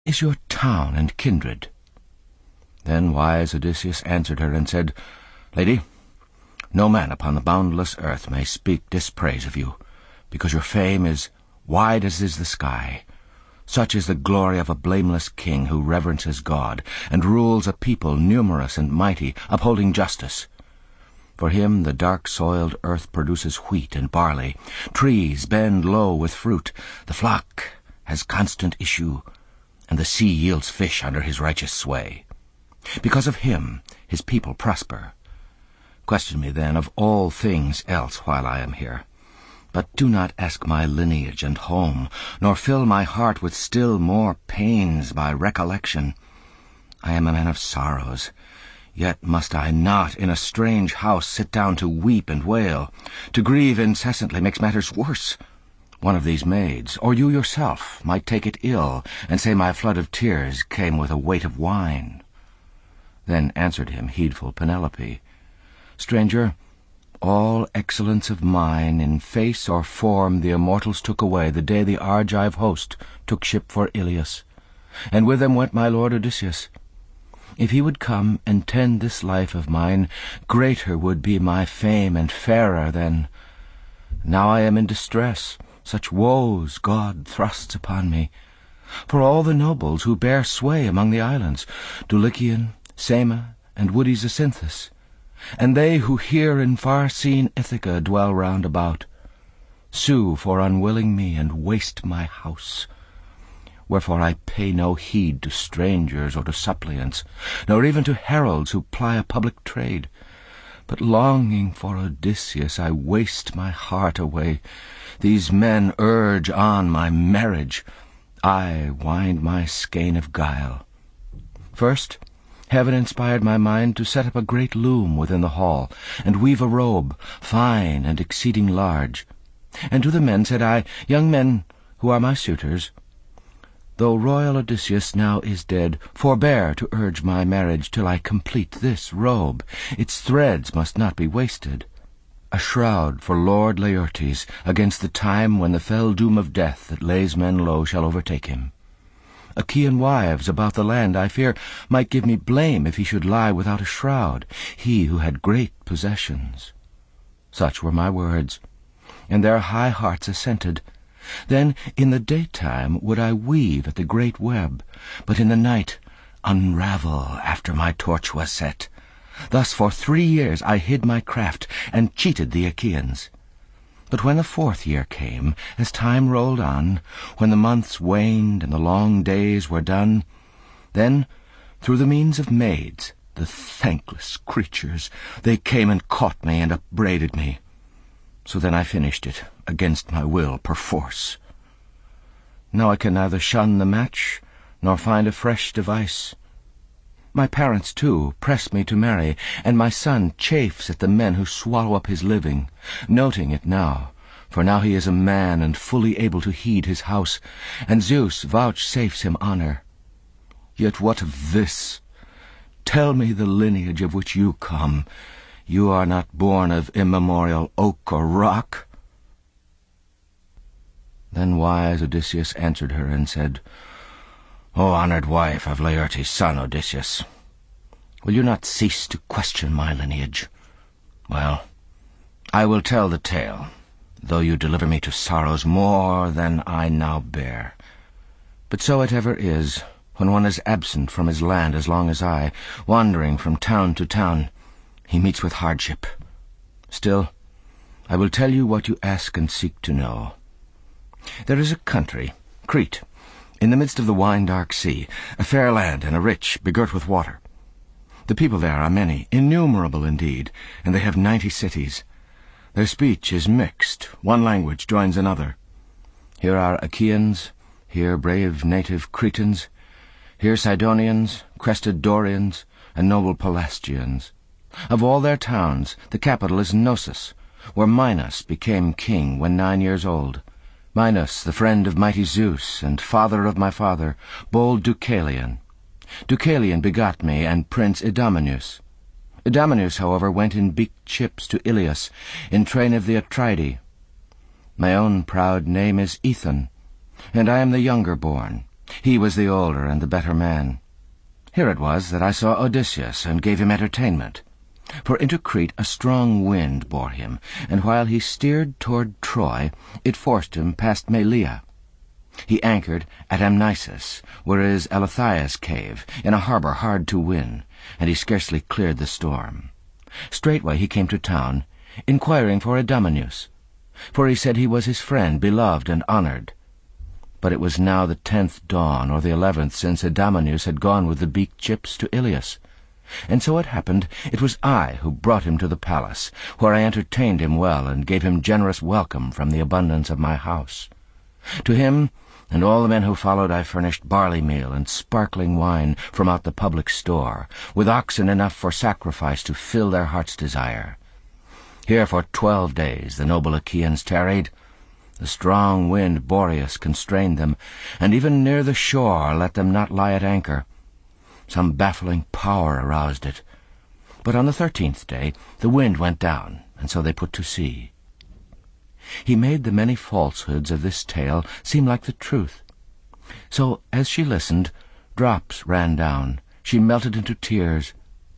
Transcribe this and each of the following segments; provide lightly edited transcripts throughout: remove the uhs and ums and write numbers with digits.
is your town and kindred?" Then wise Odysseus answered her and said, "Lady, no man upon the boundless earth may speak dispraise of you, because your fame is wide as is the sky. Such is the glory of a blameless king who reverences God, and rules a people numerous and mighty, upholding justice. For him the dark-soiled earth produces wheat and barley, trees bend low with fruit, the flock has constant issue, and the sea yields fish under his righteous sway. Because of him his people prosper. Question me then of all things else while I am here. But do not ask my lineage and home, nor fill my heart with still more pains by recollection. I am a man of sorrows, yet must I not in a strange house sit down to weep and wail. To grieve incessantly makes matters worse. One of these maids, or you yourself, might take it ill, and say my flood of tears came with a weight of wine." Then answered him heedful Penelope, "Stranger, all excellence of mine in face or form the immortals took away the day the Argive host took ship for Ilios, and with them went my lord Odysseus. If he would come and tend this life of mine, greater would be my fame and fairer then. Now I am in distress, such woes God thrusts upon me. For all the nobles who bear sway among the islands, Dulichian, Sema, and woody Zacynthus, and they who here in far-seen Ithaca dwell round about, sue for unwilling me and waste my house. Wherefore I pay no heed to strangers or to suppliants, nor even to heralds who ply a public trade. But longing for Odysseus I waste my heart away. These men urge on my marriage. I wind my skein of guile. First, Heaven inspired my mind to set up a great loom within the hall, and weave a robe, fine and exceeding large. And to the men said I, Young men, who are my suitors, though royal Odysseus now is dead, forbear to urge my marriage till I complete this robe. Its threads must not be wasted. A shroud for Lord Laertes against the time when the fell doom of death that lays men low shall overtake him. Achaean wives about the land, I fear, might give me blame if he should lie without a shroud, he who had great possessions. Such were my words, and their high hearts assented. Then in the daytime would I weave at the great web, but in the night unravel after my torch was set. Thus for 3 years I hid my craft, and cheated the Achaeans. But when the 4th year came, as time rolled on, when the months waned and the long days were done, then, through the means of maids, the thankless creatures, they came and caught me and upbraided me. So then I finished it, against my will, perforce. Now I can neither shun the match, nor find a fresh device. My parents, too, press me to marry, and my son chafes at the men who swallow up his living, noting it now, for now he is a man and fully able to heed his house, and Zeus vouchsafes him honor. Yet what of this? Tell me the lineage of which you come. You are not born of immemorial oak or rock." Then wise Odysseus answered her and said, "O honored wife of Laertes' son Odysseus, will you not cease to question my lineage? Well, I will tell the tale, though you deliver me to sorrows more than I now bear. But so it ever is, when one is absent from his land as long as I, wandering from town to town, he meets with hardship. Still, I will tell you what you ask and seek to know. There is a country, Crete, in the midst of the wine-dark sea, a fair land and a rich, begirt with water. The people there are many, innumerable indeed, and they have 90 cities. Their speech is mixed, one language joins another. Here are Achaeans, here brave native Cretans, here Sidonians, crested Dorians, and noble Pelasgians. Of all their towns, the capital is Knossos, where Minos became king when 9 years old. Minos, the friend of mighty Zeus, and father of my father, bold Deucalion. Deucalion begot me, and Prince Idomeneus. Idomeneus, however, went in beaked ships to Ilios, in train of the Atridae. My own proud name is Aethon, and I am the younger born. He was the older and the better man. Here it was that I saw Odysseus and gave him entertainment. For into Crete a strong wind bore him, and while he steered toward Troy, it forced him past Malea. He anchored at Amnisus, where is Elethia's cave, in a harbour hard to win, and he scarcely cleared the storm. Straightway he came to town, inquiring for Idomeneus, for he said he was his friend, beloved and honoured. But it was now the 10th dawn, or the 11th, since Idomeneus had gone with the beaked ships to Ilius. And so it happened it was I who brought him to the palace, where I entertained him well, and gave him generous welcome from the abundance of my house. To him and all the men who followed I furnished barley meal and sparkling wine from out the public store, with oxen enough for sacrifice to fill their heart's desire. Here for 12 days the noble Achaeans tarried. The strong wind Boreas constrained them, and even near the shore let them not lie at anchor. Some baffling power aroused it. But on the 13th day the wind went down, and so they put to sea. He made the many falsehoods of this tale seem like the truth. So, as she listened, drops ran down. She melted into tears.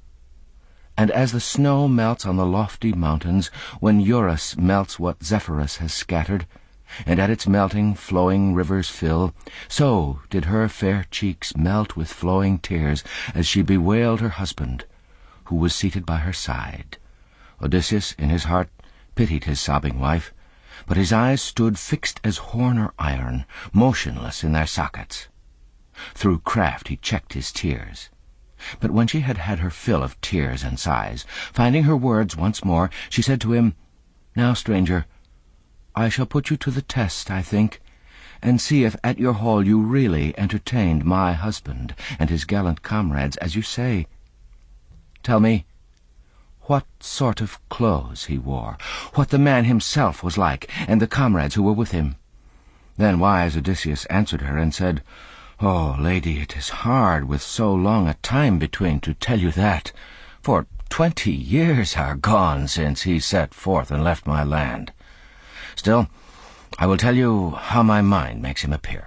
And as the snow melts on the lofty mountains, when Eurus melts what Zephyrus has scattered, and at its melting flowing rivers fill, so did her fair cheeks melt with flowing tears as she bewailed her husband, who was seated by her side. Odysseus, in his heart, pitied his sobbing wife, but his eyes stood fixed as horn or iron, motionless in their sockets. Through craft he checked his tears. But when she had had her fill of tears and sighs, finding her words once more, she said to him, "Now, stranger, I shall put you to the test, I think, and see if at your hall you really entertained my husband and his gallant comrades, as you say. Tell me what sort of clothes he wore, what the man himself was like, and the comrades who were with him." Then wise Odysseus answered her and said, "O lady, it is hard with so long a time between to tell you that, for 20 years are gone since he set forth and left my land. Still, I will tell you how my mind makes him appear.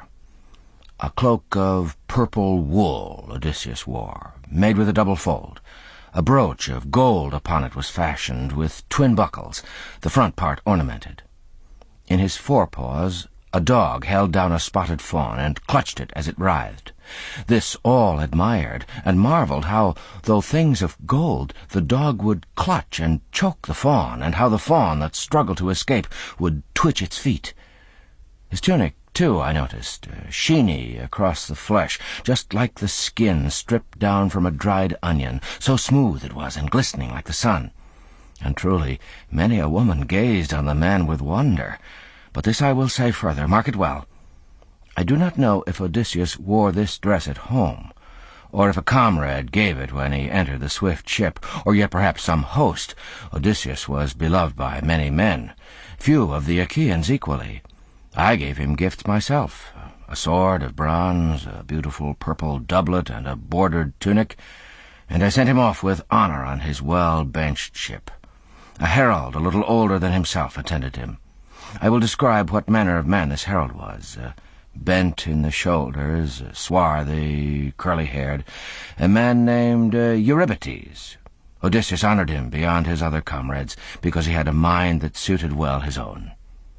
A cloak of purple wool Odysseus wore, made with a double fold. A brooch of gold upon it was fashioned, with twin buckles, the front part ornamented. In his forepaws a dog held down a spotted fawn, and clutched it as it writhed. This all admired, and marvelled how, though things of gold, the dog would clutch and choke the fawn, and how the fawn that struggled to escape would twitch its feet. His tunic, too, I noticed, sheeny across the flesh, just like the skin stripped down from a dried onion, so smooth it was and glistening like the sun. And truly, many a woman gazed on the man with wonder. But this I will say further, mark it well. I do not know if Odysseus wore this dress at home, or if a comrade gave it when he entered the swift ship, or yet perhaps some host. Odysseus was beloved by many men, few of the Achaeans equally. I gave him gifts myself, a sword of bronze, a beautiful purple doublet, and a bordered tunic, and I sent him off with honour on his well-benched ship. A herald, a little older than himself, attended him. I will describe what manner of man this herald was. Bent in the shoulders, swarthy, curly-haired, a man named Eurybates. Odysseus honoured him beyond his other comrades, because he had a mind that suited well his own.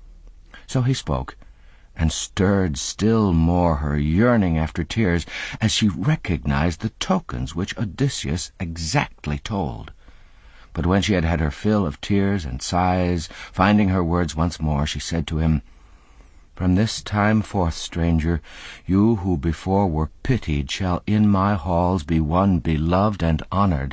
So he spoke, and stirred still more her yearning after tears, as she recognized the tokens which Odysseus exactly told. But when she had had her fill of tears and sighs, finding her words once more, she said to him, "From this time forth, stranger, you who before were pitied shall in my halls be one beloved and honoured.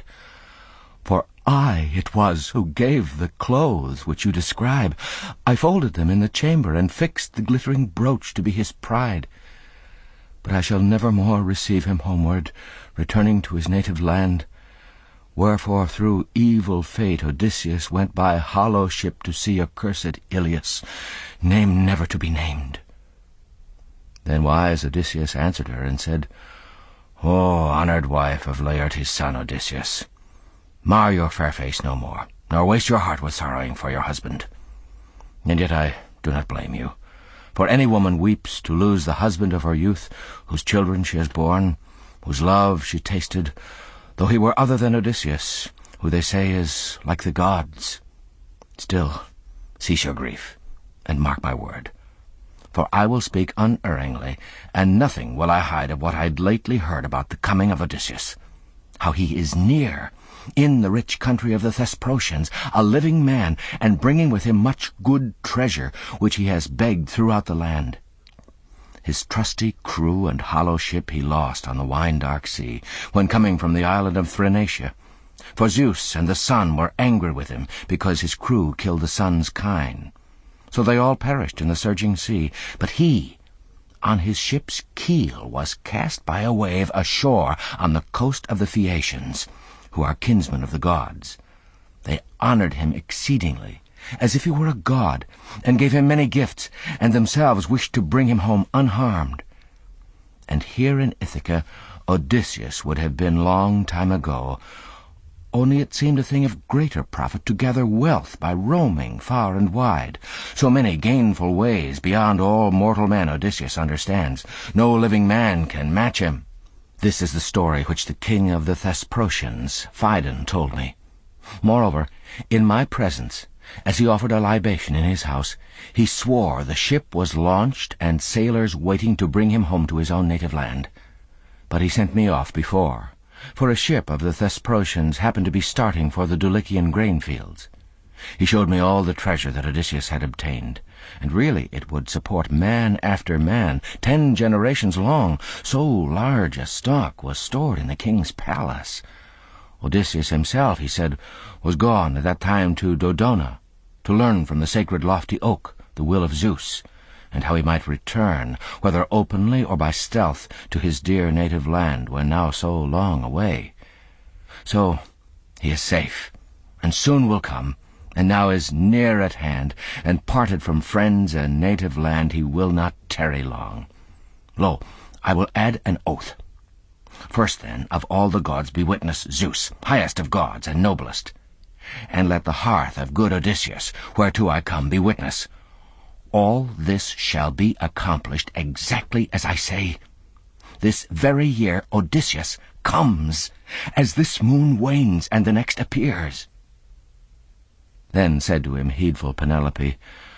For I it was who gave the clothes which you describe. I folded them in the chamber and fixed the glittering brooch to be his pride. But I shall never more receive him homeward, returning to his native land. Wherefore through evil fate Odysseus went by hollow ship to see accursed Ilius, name never to be named." Then wise Odysseus answered her and said, "O honoured wife of Laertes' son Odysseus, mar your fair face no more, nor waste your heart with sorrowing for your husband. And yet I do not blame you, For any woman weeps to lose the husband of her youth, whose children she has borne, whose love she tasted, though he were other than Odysseus, who they say is like the gods. Still, cease your grief, and mark my word. For I will speak unerringly, and nothing will I hide of what I'd lately heard about the coming of Odysseus, how he is near, in the rich country of the Thesprotians, a living man, and bringing with him much good treasure, which he has begged throughout the land. His trusty crew and hollow ship he lost on the wine-dark sea, when coming from the island of Thrinacia. For Zeus and the sun were angry with him, because his crew killed the sun's kine. So they all perished in the surging sea. But he, on his ship's keel, was cast by a wave ashore on the coast of the Phaeacians, who are kinsmen of the gods. They honored him exceedingly, as if he were a god, and gave him many gifts, and themselves wished to bring him home unharmed. And here in Ithaca Odysseus would have been long time ago, only it seemed a thing of greater profit to gather wealth by roaming far and wide. So many gainful ways beyond all mortal men Odysseus understands. No living man can match him. This is the story which the king of the Thesprotians, Phidon, told me. Moreover, in my presence, as he offered a libation in his house, he swore the ship was launched and sailors waiting to bring him home to his own native land. But he sent me off before, for a ship of the Thesprotians happened to be starting for the Dulichian grain fields. He showed me all the treasure that Odysseus had obtained, and really it would support man after man, 10 generations long, so large a stock was stored in the king's palace. Odysseus himself, he said, was gone at that time to Dodona, to learn from the sacred lofty oak the will of Zeus, and how he might return, whether openly or by stealth, to his dear native land when now so long away. So he is safe, and soon will come, and now is near at hand, and parted from friends and native land he will not tarry long. Lo, I will add an oath. First, then, of all the gods be witness Zeus, highest of gods and noblest. And let the hearth of good Odysseus, whereto I come, be witness. All this shall be accomplished exactly as I say. This very year Odysseus comes, as this moon wanes and the next appears. Then said to him heedful Penelope,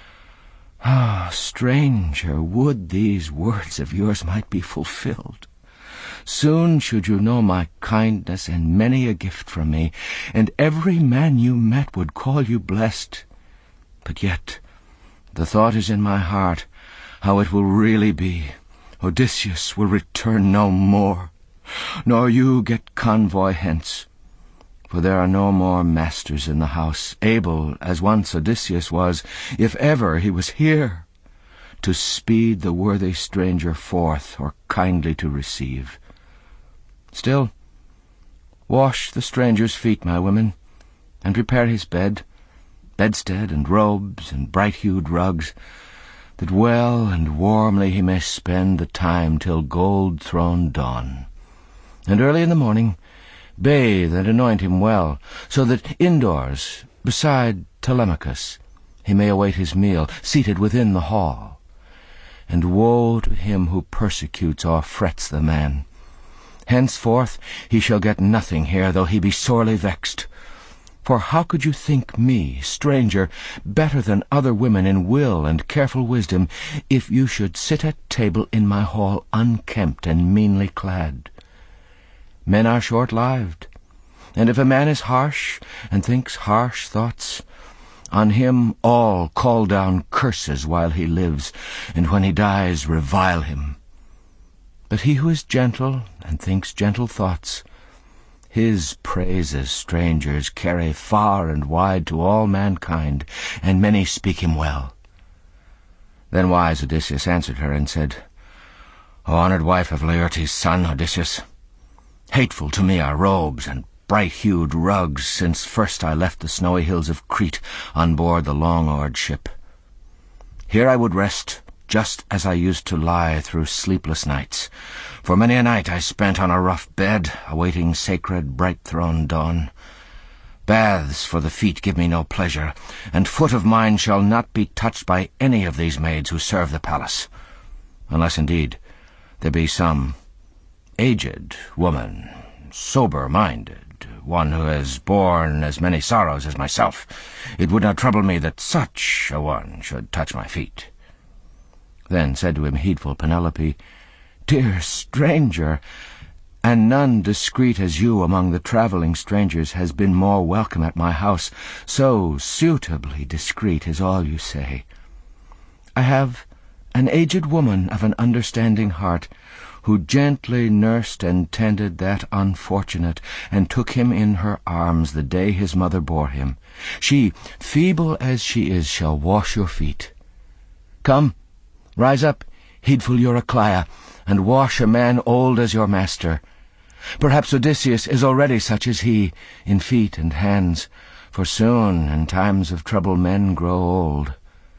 Ah, stranger, would these words of yours might be fulfilled. Soon should you know my kindness and many a gift from me, and every man you met would call you blessed. But yet the thought is in my heart, how it will really be. Odysseus will return no more, nor you get convoy hence. For there are no more masters in the house, able, as once Odysseus was, if ever he was here, to speed the worthy stranger forth, or kindly to receive. Still, wash the stranger's feet, my women, and prepare his bed, bedstead and robes and bright-hued rugs, that well and warmly he may spend the time till gold-throned dawn. And early in the morning bathe and anoint him well, so that indoors, beside Telemachus, he may await his meal, seated within the hall. And woe to him who persecutes or frets the man. Henceforth he shall get nothing here, though he be sorely vexed. For how could you think me, stranger, better than other women in will and careful wisdom, if you should sit at table in my hall unkempt and meanly clad? Men are short-lived, and if a man is harsh and thinks harsh thoughts, on him all call down curses while he lives, and when he dies revile him. But he who is gentle and thinks gentle thoughts, his praises strangers carry far and wide to all mankind, and many speak him well. Then wise Odysseus answered her and said, O honored wife of Laertes' son, Odysseus, hateful to me are robes and bright-hued rugs, since first I left the snowy hills of Crete on board the long-oared ship. Here I would rest, just as I used to lie through sleepless nights, for many a night I spent on a rough bed, awaiting sacred bright-throned dawn. Baths for the feet give me no pleasure, and foot of mine shall not be touched by any of these maids who serve the palace, unless indeed there be some aged woman, sober-minded, one who has borne as many sorrows as myself. It would not trouble me that such a one should touch my feet." Then said to him heedful Penelope, "Dear stranger, and none discreet as you among the travelling strangers has been more welcome at my house. So suitably discreet is all you say. I have an aged woman of an understanding heart, who gently nursed and tended that unfortunate, and took him in her arms the day his mother bore him. She, feeble as she is, shall wash your feet. Come, rise up, heedful Eurycleia, and wash a man old as your master. Perhaps Odysseus is already such as he, in feet and hands, for soon in times of trouble men grow old."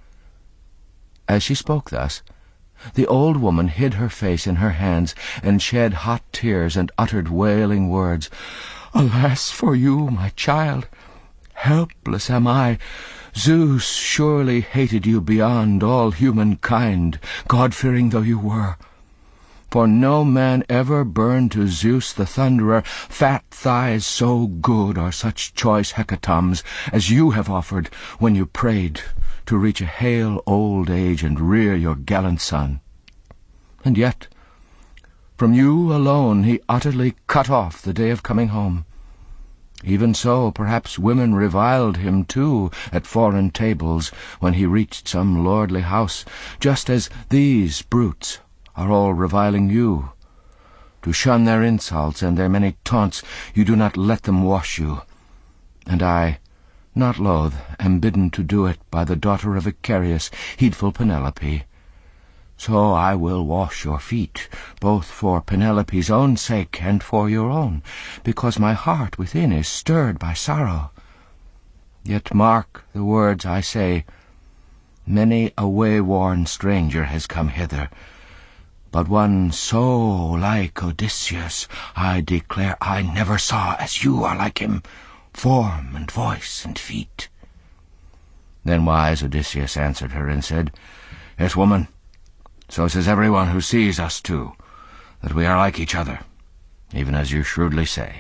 As she spoke thus, the old woman hid her face in her hands, and shed hot tears, and uttered wailing words. "Alas for you, my child! Helpless am I. Zeus surely hated you beyond all humankind, God-fearing though you were. For no man ever burned to Zeus the Thunderer fat thighs so good or such choice hecatombs as you have offered when you prayed to reach a hale old age and rear your gallant son. And yet, from you alone he utterly cut off the day of coming home. Even so, perhaps women reviled him too at foreign tables when he reached some lordly house, just as these brutes are all reviling you. To shun their insults and their many taunts, you do not let them wash you. And I, not loath, am bidden to do it by the daughter of Icarius, heedful Penelope. So I will wash your feet, both for Penelope's own sake and for your own, because my heart within is stirred by sorrow. Yet mark the words I say. Many a way-worn stranger has come hither, but one so like Odysseus I declare I never saw as you are like him, form and voice and feet." Then wise Odysseus answered her and said, "Yes, woman, so says everyone who sees us two, that we are like each other, even as you shrewdly say."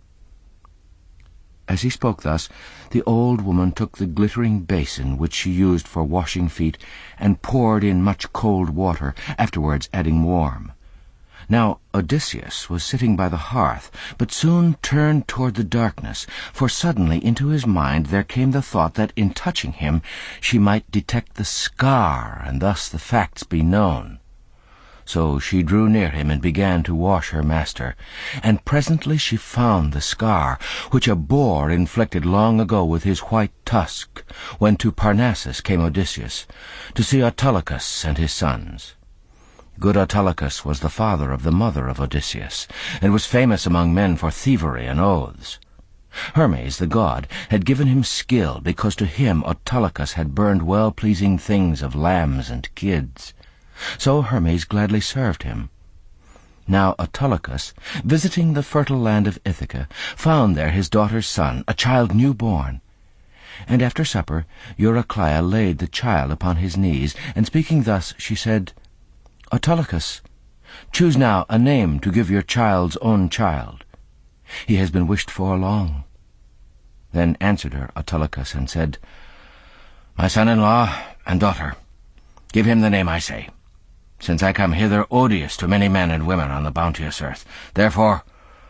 As he spoke thus, the old woman took the glittering basin which she used for washing feet, and poured in much cold water, afterwards adding warm. Now Odysseus was sitting by the hearth, but soon turned toward the darkness, for suddenly into his mind there came the thought that in touching him she might detect the scar, and thus the facts be known. So she drew near him and began to wash her master, and presently she found the scar, which a boar inflicted long ago with his white tusk, when to Parnassus came Odysseus, to see Autolycus and his sons. Good Autolycus was the father of the mother of Odysseus, and was famous among men for thievery and oaths. Hermes, the god, had given him skill, because to him Autolycus had burned well-pleasing things of lambs and kids. So Hermes gladly served him. Now Autolycus, visiting the fertile land of Ithaca, found there his daughter's son, a child new-born. And after supper Eurycleia laid the child upon his knees, and speaking thus she said, "Autolycus, choose now a name to give your child's own child. He has been wished for long." Then answered her Autolycus and said, "My son-in-law and daughter, give him the name I say, since I come hither odious to many men and women on the bounteous earth. Therefore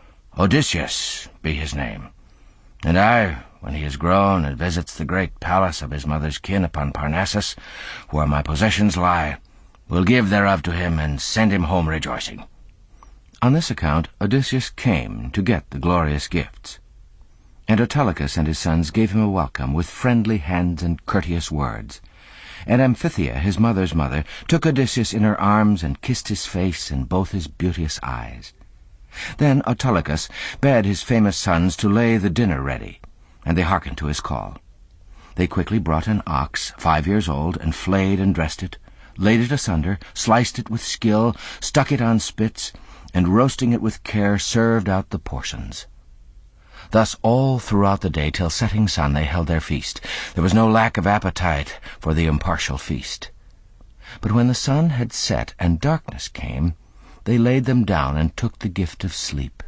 Odysseus be his name. And I, when he is grown and visits the great palace of his mother's kin upon Parnassus, where my possessions lie, will give thereof to him, and send him home rejoicing." On this account Odysseus came to get the glorious gifts. And Autolycus and his sons gave him a welcome with friendly hands and courteous words. And Amphithea, his mother's mother, took Odysseus in her arms and kissed his face and both his beauteous eyes. Then Autolycus bade his famous sons to lay the dinner ready, and they hearkened to his call. They quickly brought an ox 5 years old, and flayed and dressed it, laid it asunder, sliced it with skill, stuck it on spits, and roasting it with care served out the portions. Thus all throughout the day till setting sun they held their feast. There was no lack of appetite for the impartial feast. But when the sun had set and darkness came, they laid them down and took the gift of sleep.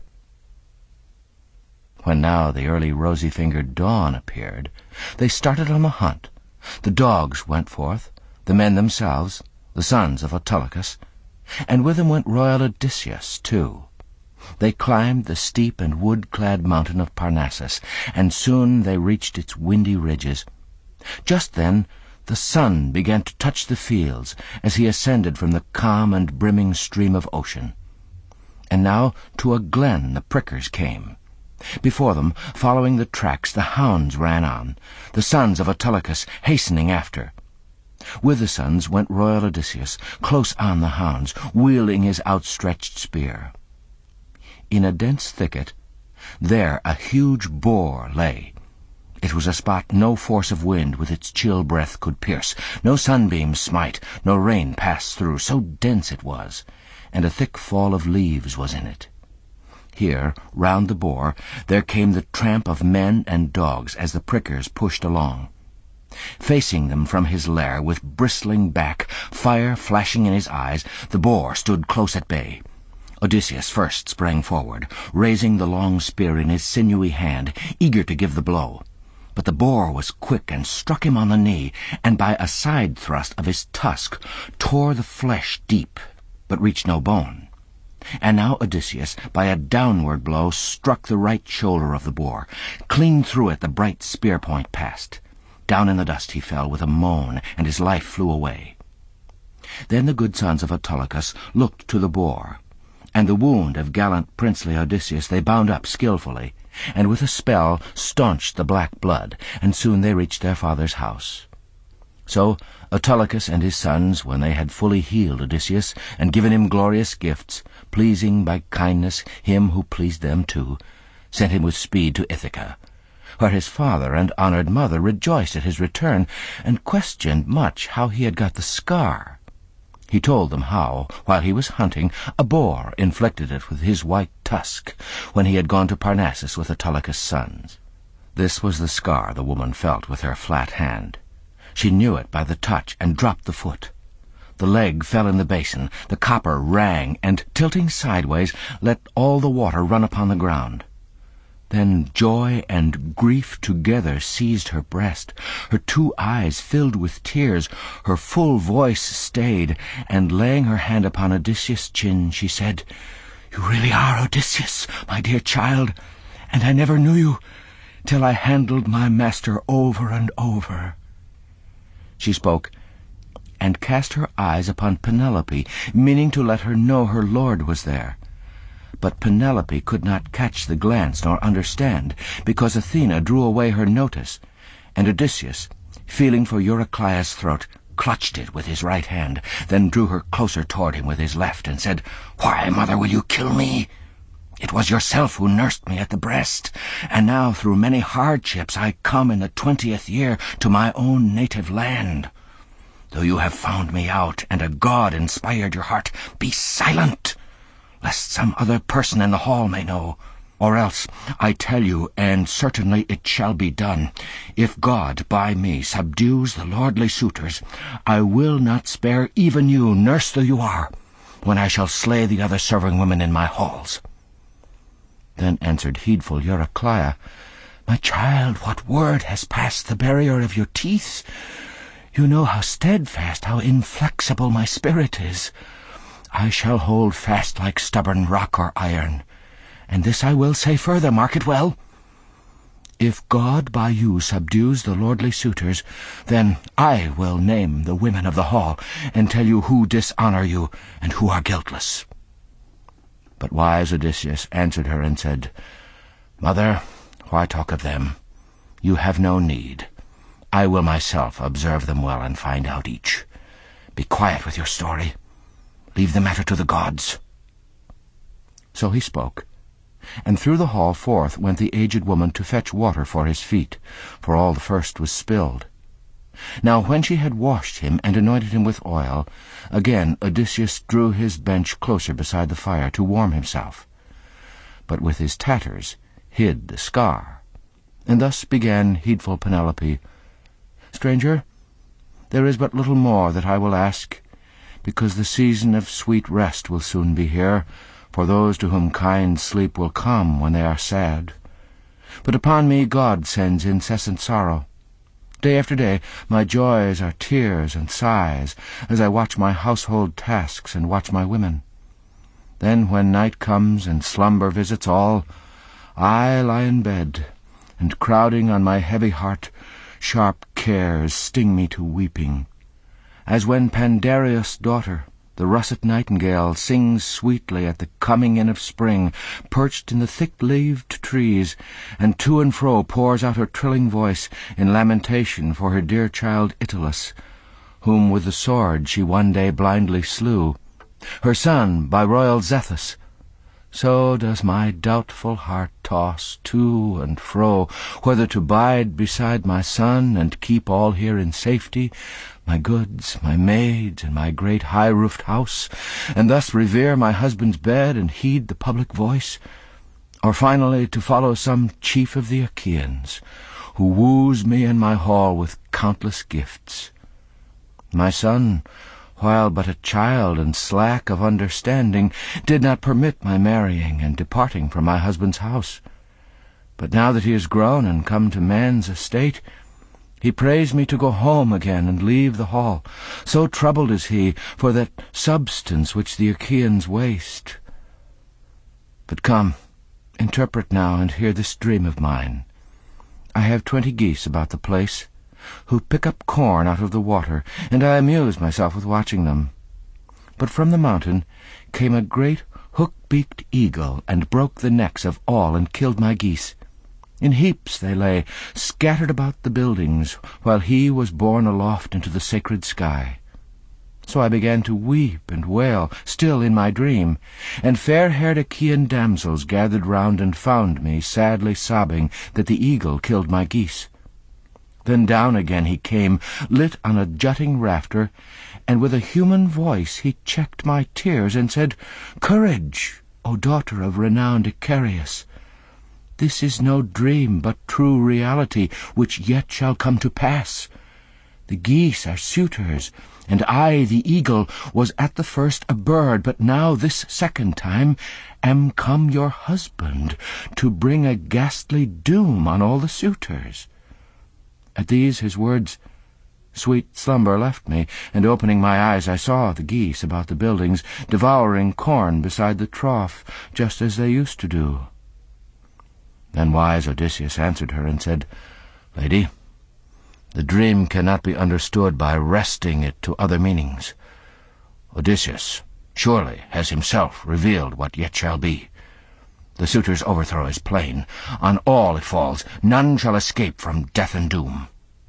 When now the early rosy-fingered dawn appeared, they started on the hunt. The dogs went forth, the men themselves, the sons of Autolycus, and with them went royal Odysseus too. They climbed the steep and wood-clad mountain of Parnassus, and soon they reached its windy ridges. Just then the sun began to touch the fields as he ascended from the calm and brimming stream of ocean. And now to a glen the prickers came. Before them, following the tracks, the hounds ran on, the sons of Autolycus hastening after. With the sons went royal Odysseus, close on the hounds, wielding his outstretched spear. In a dense thicket, there a huge boar lay. It was a spot no force of wind with its chill breath could pierce, no sunbeams smite, no rain pass through, so dense it was, and a thick fall of leaves was in it. Here, round the boar, there came the tramp of men and dogs as the prickers pushed along. Facing them from his lair, with bristling back, fire flashing in his eyes, the boar stood close at bay. Odysseus first sprang forward, raising the long spear in his sinewy hand, eager to give the blow. But the boar was quick and struck him on the knee, and by a side thrust of his tusk tore the flesh deep, but reached no bone. And now Odysseus, by a downward blow, struck the right shoulder of the boar. Clean through it the bright spear point passed. Down in the dust he fell with a moan, and his life flew away. Then the good sons of Autolycus looked to the boar, and the wound of gallant princely Odysseus they bound up skilfully, and with a spell staunched the black blood, and soon they reached their father's house. So Autolycus and his sons, when they had fully healed Odysseus, and given him glorious gifts, pleasing by kindness him who pleased them too, sent him with speed to Ithaca, where his father and honoured mother rejoiced at his return, and questioned much how he had got the scar. He told them how, while he was hunting, a boar inflicted it with his white tusk, when he had gone to Parnassus with Autolycus' sons. This was the scar the woman felt with her flat hand. She knew it by the touch, and dropped the foot. The leg fell in the basin, the copper rang, and, tilting sideways, let all the water run upon the ground. Then joy and grief together seized her breast. Her 2 eyes filled with tears, her full voice stayed, and laying her hand upon Odysseus' chin, she said, "You really are Odysseus, my dear child, and I never knew you till I handled my master over and over." She spoke, and cast her eyes upon Penelope, meaning to let her know her lord was there. But Penelope could not catch the glance nor understand, because Athena drew away her notice, and Odysseus, feeling for Eurycleia's throat, clutched it with his right hand, then drew her closer toward him with his left, and said, "Why, mother, will you kill me? It was yourself who nursed me at the breast, and now through many hardships I come in the 20th year to my own native land. Though you have found me out, and a god inspired your heart, be silent, lest some other person in the hall may know. Or else, I tell you, and certainly it shall be done, if God by me subdues the lordly suitors, I will not spare even you, nurse though you are, when I shall slay the other serving women in my halls." Then answered heedful Eurycleia, "My child, what word has passed the barrier of your teeth? You know how steadfast, how inflexible my spirit is. I shall hold fast like stubborn rock or iron. And this I will say further, mark it well. If God by you subdues the lordly suitors, then I will name the women of the hall, and tell you who dishonour you, and who are guiltless." But wise Odysseus answered her and said, "Mother, why talk of them? You have no need. I will myself observe them well and find out each. Be quiet with your story. Leave the matter to the gods." So he spoke, and through the hall forth went the aged woman to fetch water for his feet, for all the first was spilled. Now when she had washed him and anointed him with oil, again Odysseus drew his bench closer beside the fire to warm himself. But with his tatters hid the scar. And thus began heedful Penelope. Stranger, there is but little more that I will ask, because the season of sweet rest will soon be here, for those to whom kind sleep will come when they are sad. But upon me God sends incessant sorrow. Day after day my joys are tears and sighs, as I watch my household tasks and watch my women. Then when night comes and slumber visits all, I lie in bed, and crowding on my heavy heart, sharp cares sting me to weeping, as when Pandareus' daughter, the russet nightingale, sings sweetly at the coming in of spring, perched in the thick-leaved trees, and to and fro pours out her trilling voice in lamentation for her dear child Italus, whom with the sword she one day blindly slew, her son by royal Zethus. So does my doubtful heart toss to and fro, whether to bide beside my son and keep all here in safety, my goods, my maids, and my great high-roofed house, and thus revere my husband's bed and heed the public voice, or finally to follow some chief of the Achaeans, who woos me in my hall with countless gifts. My son, while but a child and slack of understanding, did not permit my marrying and departing from my husband's house. But now that he is grown and come to man's estate, he prays me to go home again and leave the hall. So troubled is he for that substance which the Achaeans waste. But come, interpret now and hear this dream of mine. I have 20 geese about the place, who pick up corn out of the water, and I amuse myself with watching them. But from the mountain came a great hook-beaked eagle, and broke the necks of all, and killed my geese. In heaps they lay, scattered about the buildings, while he was borne aloft into the sacred sky. So I began to weep and wail, still in my dream, and fair-haired Achaean damsels gathered round and found me, sadly sobbing that the eagle killed my geese. Then down again he came, lit on a jutting rafter, and with a human voice he checked my tears, and said, "Courage, O daughter of renowned Icarius! This is no dream, but true reality, which yet shall come to pass. The geese are suitors, and I, the eagle, was at the first a bird, but now this second time am come your husband, to bring a ghastly doom on all the suitors." At these his words, sweet slumber left me, and opening my eyes I saw the geese about the buildings, devouring corn beside the trough, just as they used to do. Then wise Odysseus answered her and said, "Lady, the dream cannot be understood by wresting it to other meanings. Odysseus surely has himself revealed what yet shall be. The suitor's overthrow is plain. On all it falls. None shall escape from death and doom."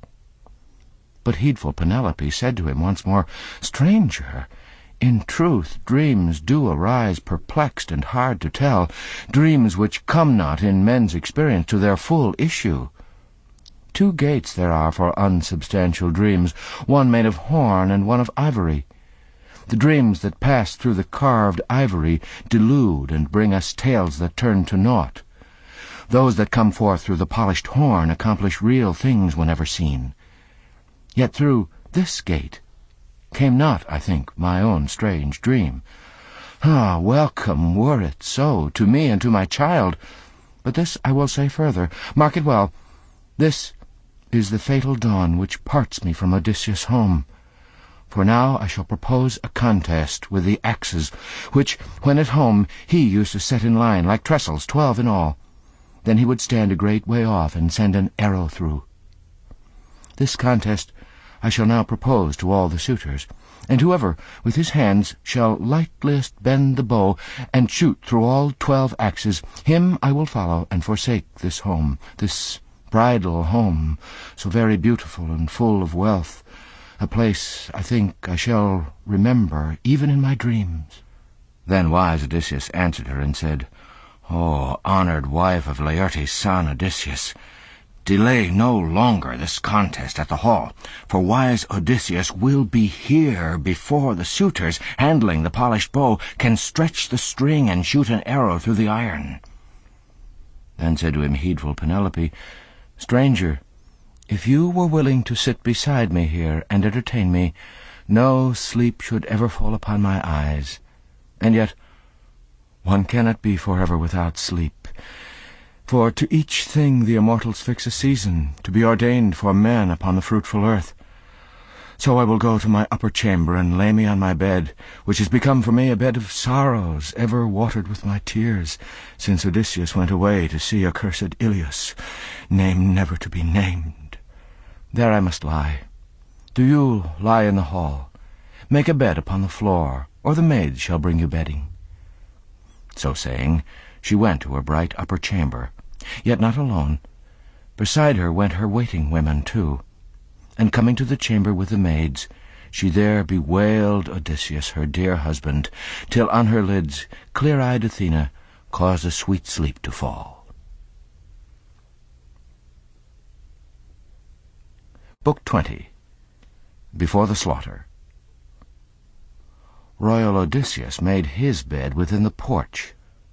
But heedful Penelope said to him once more, "Stranger, in truth dreams do arise perplexed and hard to tell, dreams which come not in men's experience to their full issue. 2 gates there are for unsubstantial dreams, one made of horn and one of ivory. The dreams that pass through the carved ivory delude and bring us tales that turn to naught. Those that come forth through the polished horn accomplish real things whenever seen. Yet through this gate came not, I think, my own strange dream. Ah, welcome were it so to me and to my child. But this I will say further. Mark it well. This is the fatal dawn which parts me from Odysseus' home. For now I shall propose a contest with the axes, which, when at home, he used to set in line, like trestles, 12 in all. Then he would stand a great way off and send an arrow through. This contest I shall now propose to all the suitors, and whoever with his hands shall lightliest bend the bow and shoot through all 12 axes, him I will follow and forsake this home, this bridal home, so very beautiful and full of wealth, a place I think I shall remember even in my dreams." Then wise Odysseus answered her and said, "O honoured wife of Laertes' son Odysseus, delay no longer this contest at the hall, for wise Odysseus will be here before the suitors, handling the polished bow, can stretch the string and shoot an arrow through the iron." Then said to him heedful Penelope, "Stranger, if you were willing to sit beside me here and entertain me, no sleep should ever fall upon my eyes. And yet one cannot be forever without sleep. For to each thing the immortals fix a season, to be ordained for man upon the fruitful earth. So I will go to my upper chamber and lay me on my bed, which has become for me a bed of sorrows, ever watered with my tears, since Odysseus went away to see accursed Ilius, name never to be named. There I must lie. Do you lie in the hall. Make a bed upon the floor, or the maids shall bring you bedding." So saying, she went to her bright upper chamber, yet not alone. Beside her went her waiting women too. And coming to the chamber with the maids, she there bewailed Odysseus, her dear husband, till on her lids clear-eyed Athena caused a sweet sleep to fall. Book 20. Before the Slaughter. Royal Odysseus made his bed within the porch.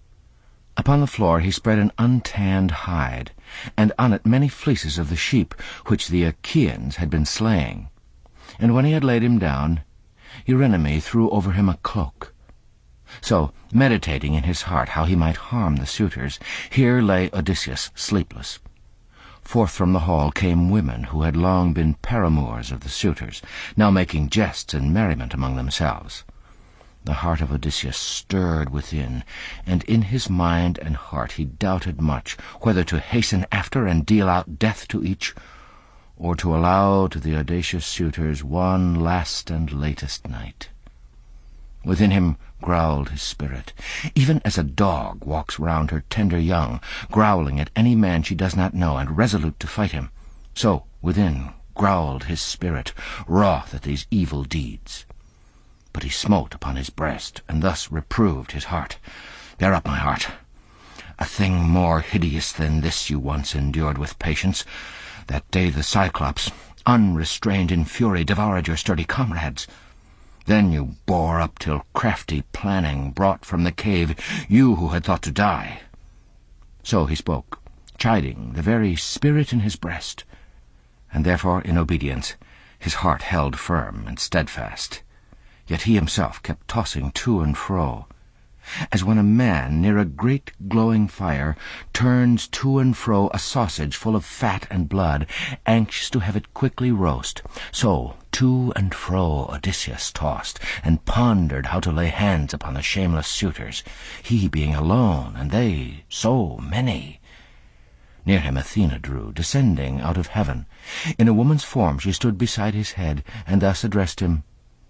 Upon the floor he spread an untanned hide, and on it many fleeces of the sheep which the Achaeans had been slaying. And when he had laid him down, Eurynome threw over him a cloak. So, meditating in his heart how he might harm the suitors, here lay Odysseus sleepless. Forth from the hall came women who had long been paramours of the suitors, now making jests and merriment among themselves. The heart of Odysseus stirred within, and in his mind and heart he doubted much whether to hasten after and deal out death to each, or to allow to the audacious suitors one last and latest night. Within him growled his spirit, even as a dog walks round her tender young, growling at any man she does not know, and resolute to fight him. So within growled his spirit, wroth at these evil deeds. But he smote upon his breast, and thus reproved his heart. "Bear up, my heart. A thing more hideous than this you once endured with patience, that day the Cyclops, unrestrained in fury, devoured your sturdy comrades. Then you bore up till crafty planning brought from the cave you who had thought to die." So he spoke, chiding the very spirit in his breast, and therefore in obedience his heart held firm and steadfast. Yet he himself kept tossing to and fro, as when a man near a great glowing fire turns to and fro a sausage full of fat and blood, anxious to have it quickly roast. So to and fro Odysseus tossed, and pondered how to lay hands upon the shameless suitors, he being alone, and they so many. Near him Athena drew, descending out of heaven. In a woman's form she stood beside his head, and thus addressed him,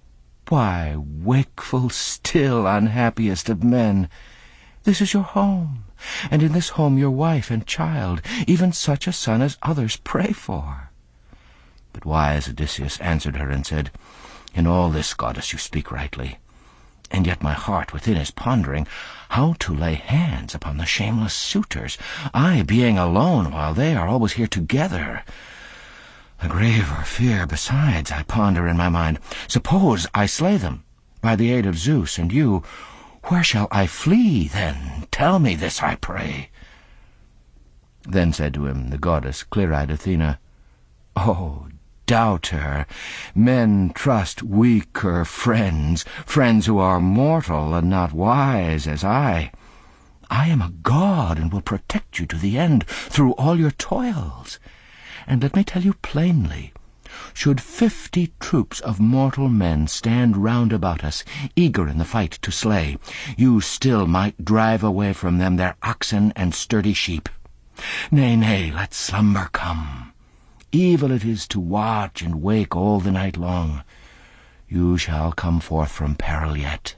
"Why, wakeful still, unhappiest of men! This is your home, and in this home your wife and child, even such a son as others pray for." But wise Odysseus answered her and said, "In all this, goddess, you speak rightly. And yet my heart within is pondering how to lay hands upon the shameless suitors, I being alone while they are always here together. A graver fear besides I ponder in my mind. Suppose I slay them by the aid of Zeus and you, where shall I flee then? Tell me this, I pray." Then said to him the goddess clear-eyed Athena, "O doubter, men trust weaker friends, friends who are mortal and not wise as I. I am a god and will protect you to the end through all your toils. And let me tell you plainly, should 50 troops of mortal men stand round about us, eager in the fight to slay, you still might drive away from them their oxen and sturdy sheep. Nay, nay, let slumber come. Evil it is to watch and wake all the night long. You shall come forth from peril yet."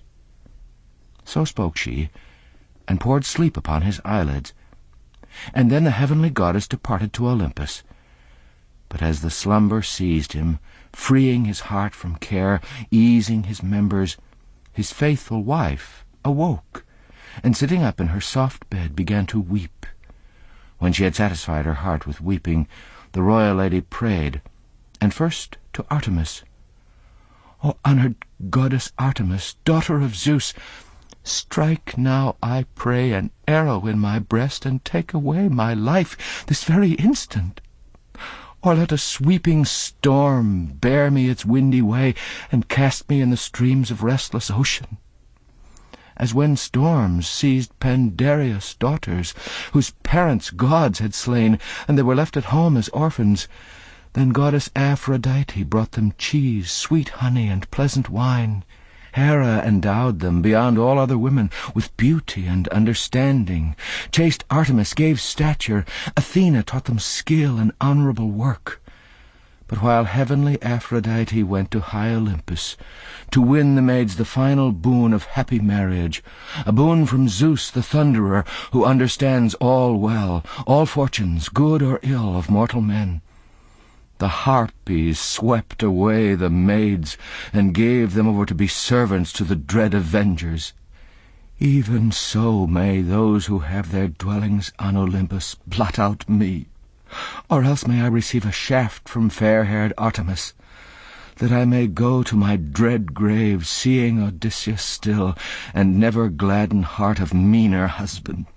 So spoke she, and poured sleep upon his eyelids. And then the heavenly goddess departed to Olympus. But as the slumber seized him, freeing his heart from care, easing his members, his faithful wife awoke, and sitting up in her soft bed began to weep. When she had satisfied her heart with weeping, the royal lady prayed, and first to Artemis. "O honored goddess Artemis, daughter of Zeus, Strike now, I pray, an arrow in my breast, and take away my life this very instant. Or let a sweeping storm bear me its windy way, and cast me in the streams of restless ocean. As when storms seized Pandarius' daughters, whose parents gods had slain, and they were left at home as orphans, then goddess Aphrodite brought them cheese, sweet honey, and pleasant wine. Hera endowed them, beyond all other women, with beauty and understanding. Chaste Artemis gave stature. Athena taught them skill and honorable work. But while heavenly Aphrodite went to high Olympus to win the maids the final boon of happy marriage, a boon from Zeus the Thunderer, who understands all well, all fortunes, good or ill, of mortal men, the Harpies swept away the maids and gave them over to be servants to the dread avengers. Even so may those who have their dwellings on Olympus blot out me, or else may I receive a shaft from fair-haired Artemis, that I may go to my dread grave, seeing Odysseus still, and never gladden heart of meaner husband.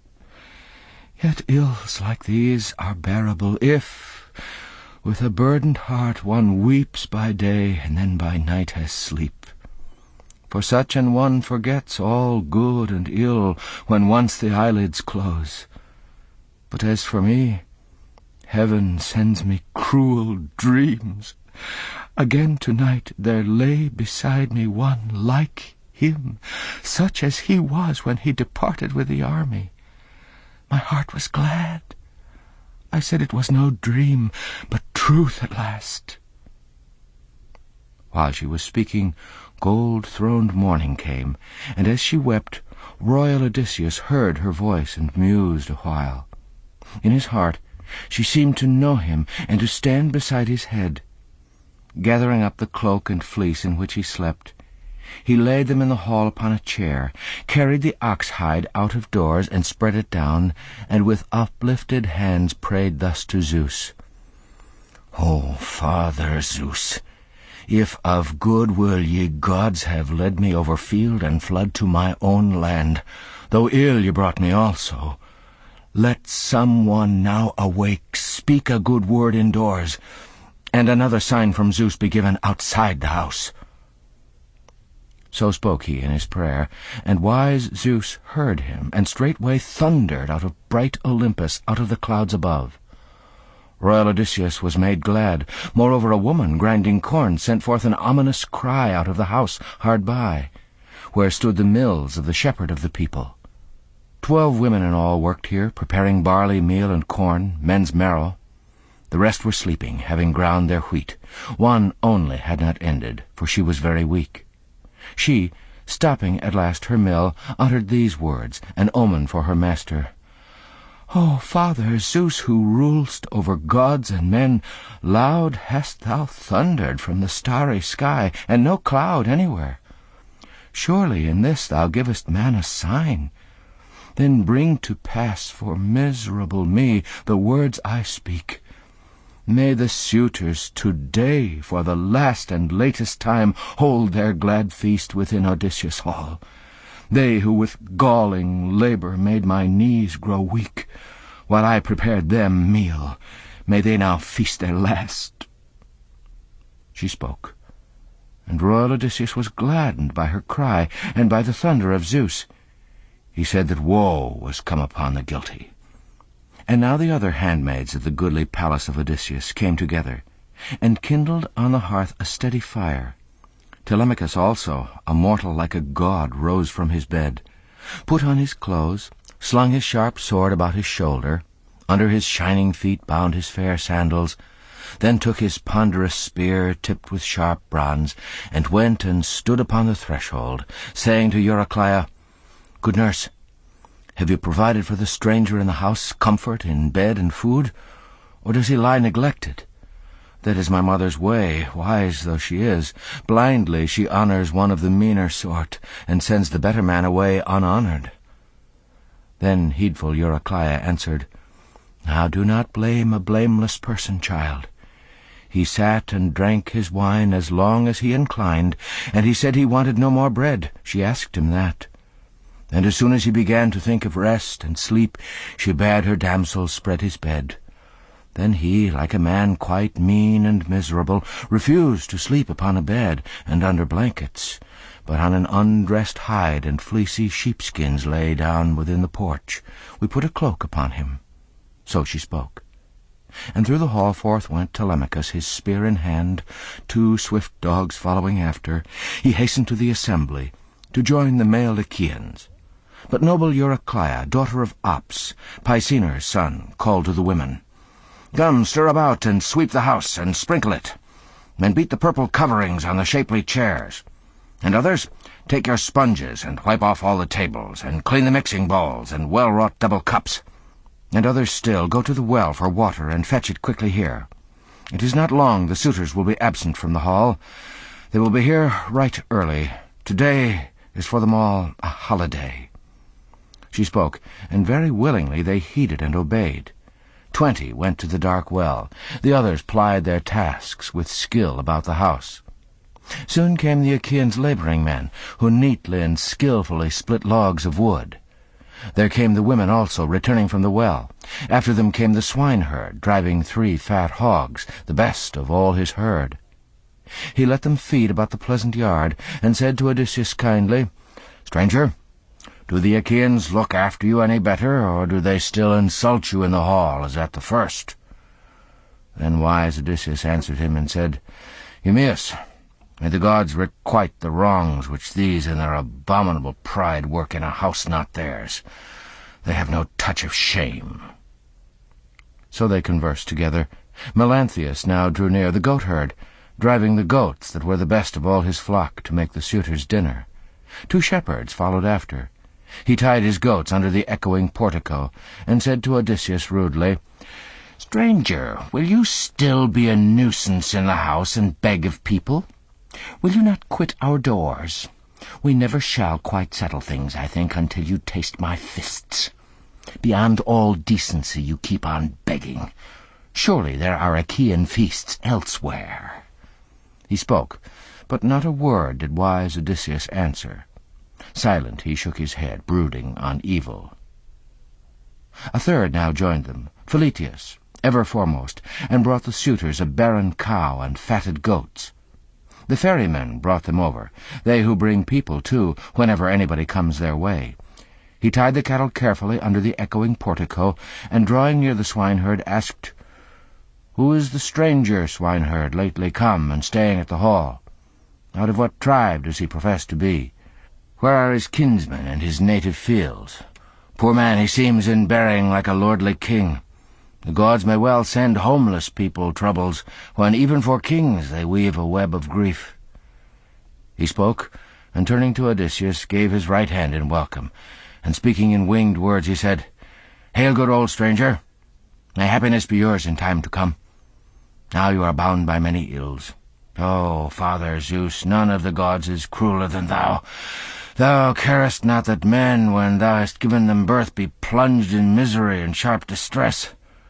Yet ills like these are bearable, if with a burdened heart one weeps by day, and then by night has sleep. For such an one forgets all good and ill when once the eyelids close. But as for me, heaven sends me cruel dreams. Again tonight there lay beside me one like him, such as he was when he departed with the army. My heart was glad. I said it was no dream, but truth at last. While she was speaking, gold-throned morning came, and as she wept, royal Odysseus heard her voice and mused a while. In his heart she seemed to know him, and to stand beside his head. Gathering up the cloak and fleece in which he slept, he laid them in the hall upon a chair, carried the ox-hide out of doors, and spread it down, and with uplifted hands prayed thus to Zeus. O Father Zeus, if of good will ye gods have led me over field and flood to my own land, though ill ye brought me also, let some one now awake, speak a good word indoors, and another sign from Zeus be given outside the house. So spoke he in his prayer, and wise Zeus heard him, and straightway thundered out of bright Olympus, out of the clouds above. Royal Odysseus was made glad. Moreover, a woman grinding corn sent forth an ominous cry out of the house hard by, where stood the mills of the shepherd of the people. 12 women in all worked here, preparing barley, meal, and corn, men's marrow. The rest were sleeping, having ground their wheat. One only had not ended, for she was very weak. She, stopping at last her mill, uttered these words, an omen for her master. O Father Zeus, who rulest over gods and men, loud hast thou thundered from the starry sky, and no cloud anywhere. Surely in this thou givest man a sign. Then bring to pass for miserable me the words I speak. May the suitors today, for the last and latest time, hold their glad feast within Odysseus' hall. They who with galling labor made my knees grow weak, while I prepared them meal, may they now feast their last. She spoke, and royal Odysseus was gladdened by her cry and by the thunder of Zeus. He said that woe was come upon the guilty. And now the other handmaids of the goodly palace of Odysseus came together, and kindled on the hearth a steady fire. Telemachus also, a mortal like a god, rose from his bed, put on his clothes, slung his sharp sword about his shoulder, under his shining feet bound his fair sandals, then took his ponderous spear tipped with sharp bronze, and went and stood upon the threshold, saying to Eurycleia, "Good nurse, have you provided for the stranger in the house comfort in bed and food, or does he lie neglected? That is my mother's way, wise though she is. Blindly she honors one of the meaner sort, and sends the better man away unhonored." Then heedful Eurycleia answered, "Now do not blame a blameless person, child. He sat and drank his wine as long as he inclined, and he said he wanted no more bread. She asked him that. And as soon as he began to think of rest and sleep, she bade her damsels spread his bed. Then he, like a man quite mean and miserable, refused to sleep upon a bed and under blankets, but on an undressed hide and fleecy sheepskins lay down within the porch. We put a cloak upon him. So she spoke. And through the hall forth went Telemachus, his spear in hand, 2 swift dogs following after. He hastened to the assembly, to join the male Achaeans. But noble Eurycleia, daughter of Ops, Pisenor's son, called to the women, "Come, stir about, and sweep the house, and sprinkle it, and beat the purple coverings on the shapely chairs. And others, take your sponges, and wipe off all the tables, and clean the mixing bowls, and well-wrought double cups. And others still, go to the well for water, and fetch it quickly here. It is not long the suitors will be absent from the hall. They will be here right early. Today is for them all a holiday." She spoke, and very willingly they heeded and obeyed. 20 went to the dark well. The others plied their tasks with skill about the house. Soon came the Achaeans' labouring men, who neatly and skilfully split logs of wood. There came the women also, returning from the well. After them came the swineherd, driving 3 fat hogs, the best of all his herd. He let them feed about the pleasant yard, and said to Odysseus kindly, "Stranger, do the Achaeans look after you any better, or do they still insult you in the hall as at the first?" Then wise Odysseus answered him and said, "Eumaeus, may the gods requite the wrongs which these in their abominable pride work in a house not theirs. They have no touch of shame." So they conversed together. Melanthius now drew near, the goatherd, driving the goats that were the best of all his flock to make the suitors' dinner. 2 shepherds followed after. He tied his goats under the echoing portico, and said to Odysseus rudely, "Stranger, will you still be a nuisance in the house and beg of people? Will you not quit our doors? We never shall quite settle things, I think, until you taste my fists. Beyond all decency you keep on begging. Surely there are Achaean feasts elsewhere." He spoke, but not a word did wise Odysseus answer. Silent he shook his head, brooding on evil. A third now joined them, Philetius, ever foremost, and brought the suitors a barren cow and fatted goats. The ferrymen brought them over, they who bring people too, whenever anybody comes their way. He tied the cattle carefully under the echoing portico, and drawing near the swineherd, asked, "Who is the stranger, swineherd, lately come and staying at the hall? Out of what tribe does he profess to be? Where are his kinsmen and his native fields? Poor man, he seems in bearing like a lordly king. The gods may well send homeless people troubles, when even for kings they weave a web of grief." He spoke, and turning to Odysseus, gave his right hand in welcome, and speaking in winged words, he said, "Hail, good old stranger! May happiness be yours in time to come. Now you are bound by many ills. Oh, Father Zeus, none of the gods is crueler than thou. Thou carest not that men, when thou hast given them birth, be plunged in misery and sharp distress."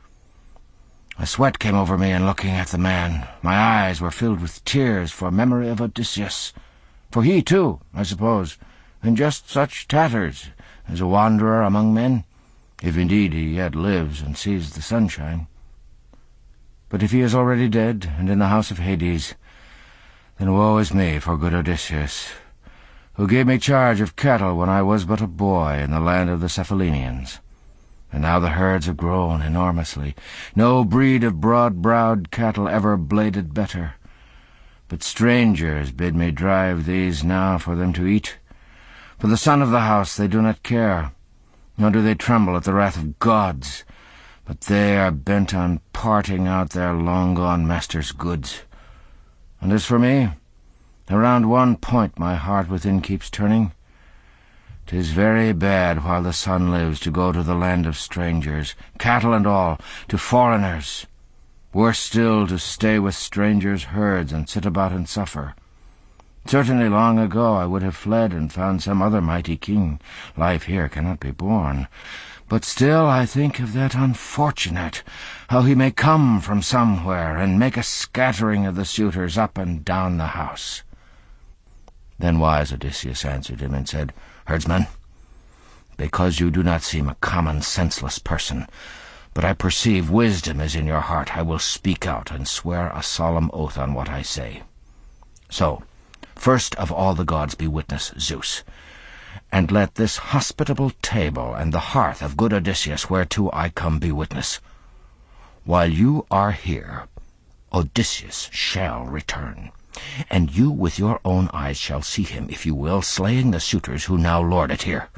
A sweat came over me in looking at the man. My eyes were filled with tears for memory of Odysseus. For he, too, I suppose, in just such tatters, is a wanderer among men, if indeed he yet lives and sees the sunshine. But if he is already dead and in the house of Hades, then woe is me for good Odysseus, who gave me charge of cattle when I was but a boy in the land of the Cephallenians. And now the herds have grown enormously. No breed of broad-browed cattle ever bladed better. But strangers bid me drive these now for them to eat. For the son of the house they do not care, nor do they tremble at the wrath of gods, but they are bent on parting out their long-gone master's goods. And as for me, around one point my heart within keeps turning. 'Tis very bad while the sun lives to go to the land of strangers, cattle and all, to foreigners. Worse still to stay with strangers' herds and sit about and suffer. Certainly long ago I would have fled and found some other mighty king. Life here cannot be borne. But still I think of that unfortunate, how he may come from somewhere and make a scattering of the suitors up and down the house." Then wise Odysseus answered him and said, "Herdsman, because you do not seem a common senseless person, but I perceive wisdom is in your heart, I will speak out and swear a solemn oath on what I say. So, first of all the gods be witness, Zeus, and let this hospitable table and the hearth of good Odysseus whereto I come be witness. While you are here, Odysseus shall return, and you with your own eyes shall see him, if you will, slaying the suitors who now lord it here.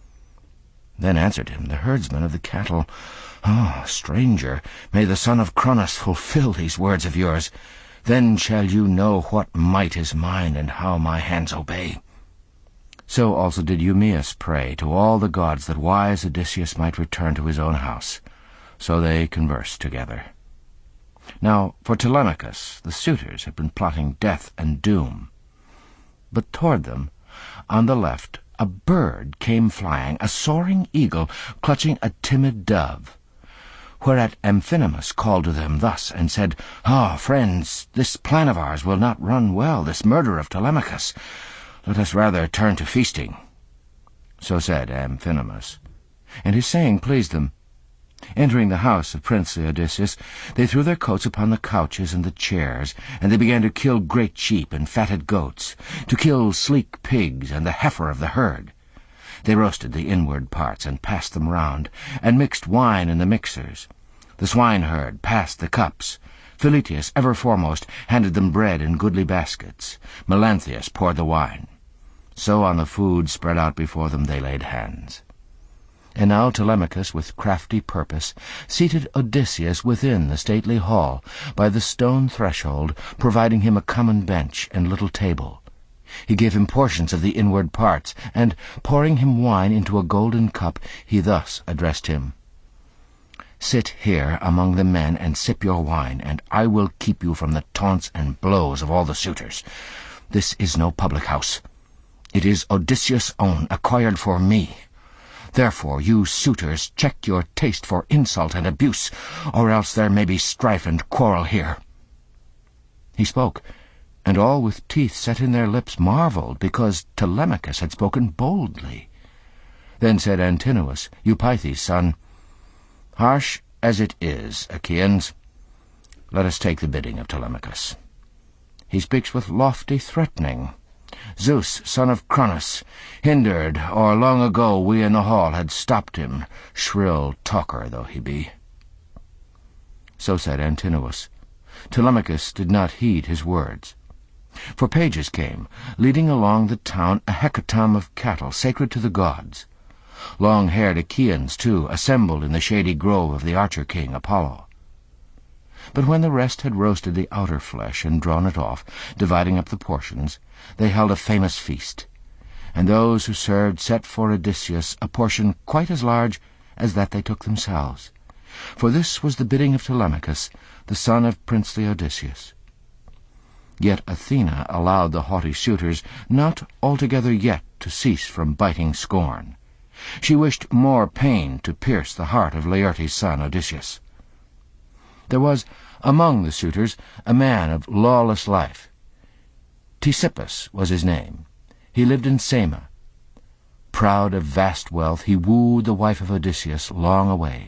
Then answered him the herdsman of the cattle, stranger, may the son of Cronos fulfill these words of yours. Then shall you know what might is mine, and how my hands obey. So also did Eumaeus pray to all the gods that wise Odysseus might return to his own house. So they conversed together. Now for Telemachus the suitors had been plotting death and doom. But toward them, on the left, a bird came flying, a soaring eagle clutching a timid dove. Whereat Amphinomus called to them thus, and said, friends, this plan of ours will not run well, this murder of Telemachus. Let us rather turn to feasting. So said Amphinomus, and his saying pleased them. Entering the house of princely Odysseus, they threw their coats upon the couches and the chairs, and they began to kill great sheep and fatted goats, to kill sleek pigs and the heifer of the herd. They roasted the inward parts and passed them round, and mixed wine in the mixers. The swineherd passed the cups. Philetius, ever foremost, handed them bread in goodly baskets. Melanthius poured the wine. So on the food spread out before them they laid hands. And now Telemachus, with crafty purpose, seated Odysseus within the stately hall, by the stone threshold, providing him a common bench and little table. He gave him portions of the inward parts, and, pouring him wine into a golden cup, he thus addressed him. Sit here among the men and sip your wine, and I will keep you from the taunts and blows of all the suitors. This is no public house. It is Odysseus' own, acquired for me. Therefore, you suitors, check your taste for insult and abuse, or else there may be strife and quarrel here. He spoke, and all with teeth set in their lips marveled, because Telemachus had spoken boldly. Then said Antinous, Eupeithes' son, Harsh as it is, Achaeans, let us take the bidding of Telemachus. He speaks with lofty threatening. Zeus, son of Cronos, hindered, or long ago we in the hall had stopped him, shrill talker though he be. So said Antinous. Telemachus did not heed his words. For pages came, leading along the town a hecatomb of cattle sacred to the gods. Long-haired Achaeans, too, assembled in the shady grove of the archer-king Apollo. But when the rest had roasted the outer flesh and drawn it off, dividing up the portions, they held a famous feast, and those who served set for Odysseus a portion quite as large as that they took themselves. For this was the bidding of Telemachus, the son of princely Odysseus. Yet Athena allowed the haughty suitors not altogether yet to cease from biting scorn. She wished more pain to pierce the heart of Laertes' son Odysseus. There was among the suitors a man of lawless life. Ctesippus was his name. He lived in Same. Proud of vast wealth, he wooed the wife of Odysseus long away.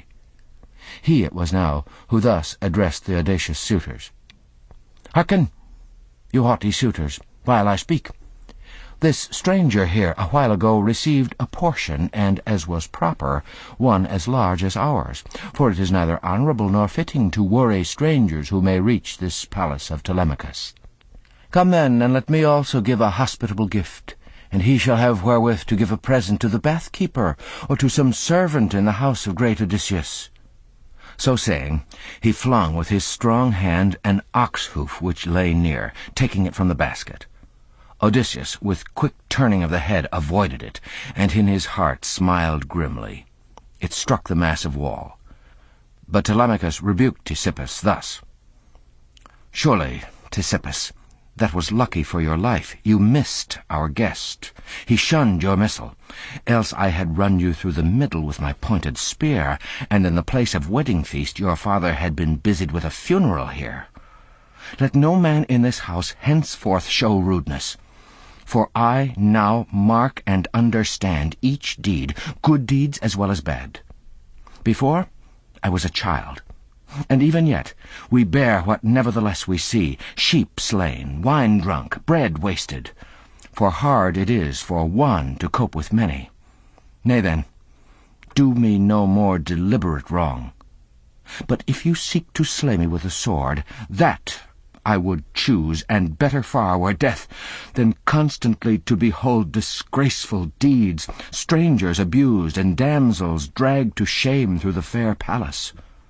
He it was now who thus addressed the audacious suitors. Hearken, you haughty suitors, while I speak. This stranger here a while ago received a portion, and, as was proper, one as large as ours, for it is neither honourable nor fitting to worry strangers who may reach this palace of Telemachus. Come then, and let me also give a hospitable gift, and he shall have wherewith to give a present to the bath-keeper, or to some servant in the house of great Odysseus. So saying, he flung with his strong hand an ox-hoof which lay near, taking it from the basket. Odysseus, with quick turning of the head, avoided it, and in his heart smiled grimly. It struck the massive wall. But Telemachus rebuked Ctesippus thus. Surely, Ctesippus, that was lucky for your life. You missed our guest. He shunned your missile. Else I had run you through the middle with my pointed spear, and in the place of wedding feast your father had been busied with a funeral here. Let no man in this house henceforth show rudeness. For I now mark and understand each deed, good deeds as well as bad. Before, I was a child, and even yet we bear what nevertheless we see, sheep slain, wine drunk, bread wasted. For hard it is for one to cope with many. Nay then, do me no more deliberate wrong. But if you seek to slay me with a sword, that I would choose, and better far were death, than constantly to behold disgraceful deeds, strangers abused, and damsels dragged to shame through the fair palace.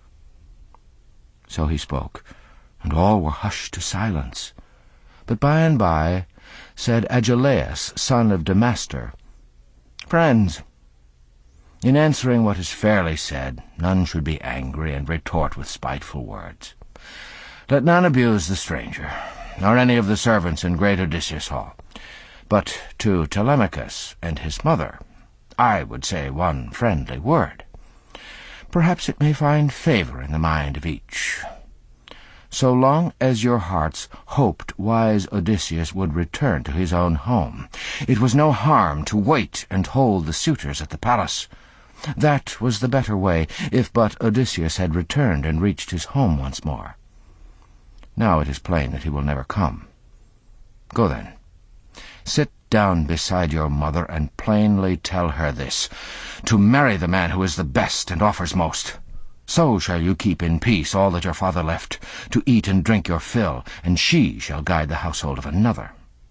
So he spoke, and all were hushed to silence. But by and by said Agelaus, son of Damastor, Friends, in answering what is fairly said, none should be angry and retort with spiteful words. Let none abuse the stranger, nor any of the servants in great Odysseus' hall. But to Telemachus and his mother I would say one friendly word. Perhaps it may find favor in the mind of each. So long as your hearts hoped wise Odysseus would return to his own home, it was no harm to wait and hold the suitors at the palace. That was the better way, if but Odysseus had returned and reached his home once more. Now it is plain that he will never come. Go then. Sit down beside your mother and plainly tell her this, to marry the man who is the best and offers most. So shall you keep in peace all that your father left, to eat and drink your fill, and she shall guide the household of another.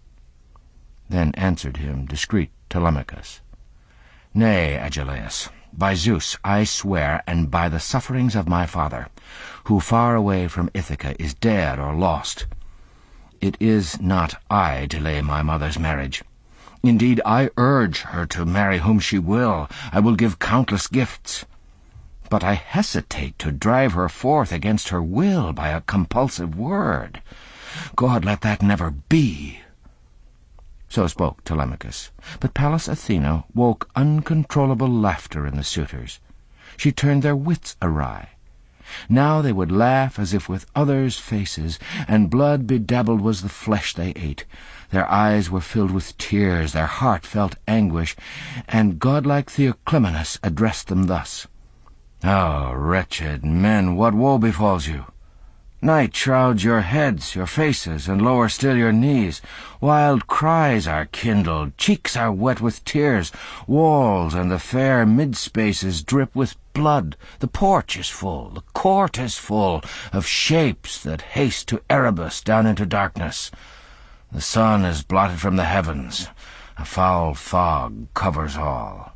Then answered him discreet Telemachus, Nay, Agelaus, by Zeus I swear, and by the sufferings of my father, who far away from Ithaca is dead or lost, it is not I delay my mother's marriage. Indeed, I urge her to marry whom she will. I will give countless gifts. But I hesitate to drive her forth against her will by a compulsive word. God, let that never be. So spoke Telemachus. But Pallas Athena woke uncontrollable laughter in the suitors. She turned their wits awry. Now they would laugh as if with others' faces, and blood bedabbled was the flesh they ate. Their eyes were filled with tears, their heart felt anguish, and godlike Theoclymenus addressed them thus. Oh, wretched men, what woe befalls you? Night shrouds your heads, your faces, and lower still your knees. Wild cries are kindled, cheeks are wet with tears, walls and the fair mid-spaces drip with blood. The porch is full, the court is full, of shapes that haste to Erebus down into darkness. The sun is blotted from the heavens, a foul fog covers all.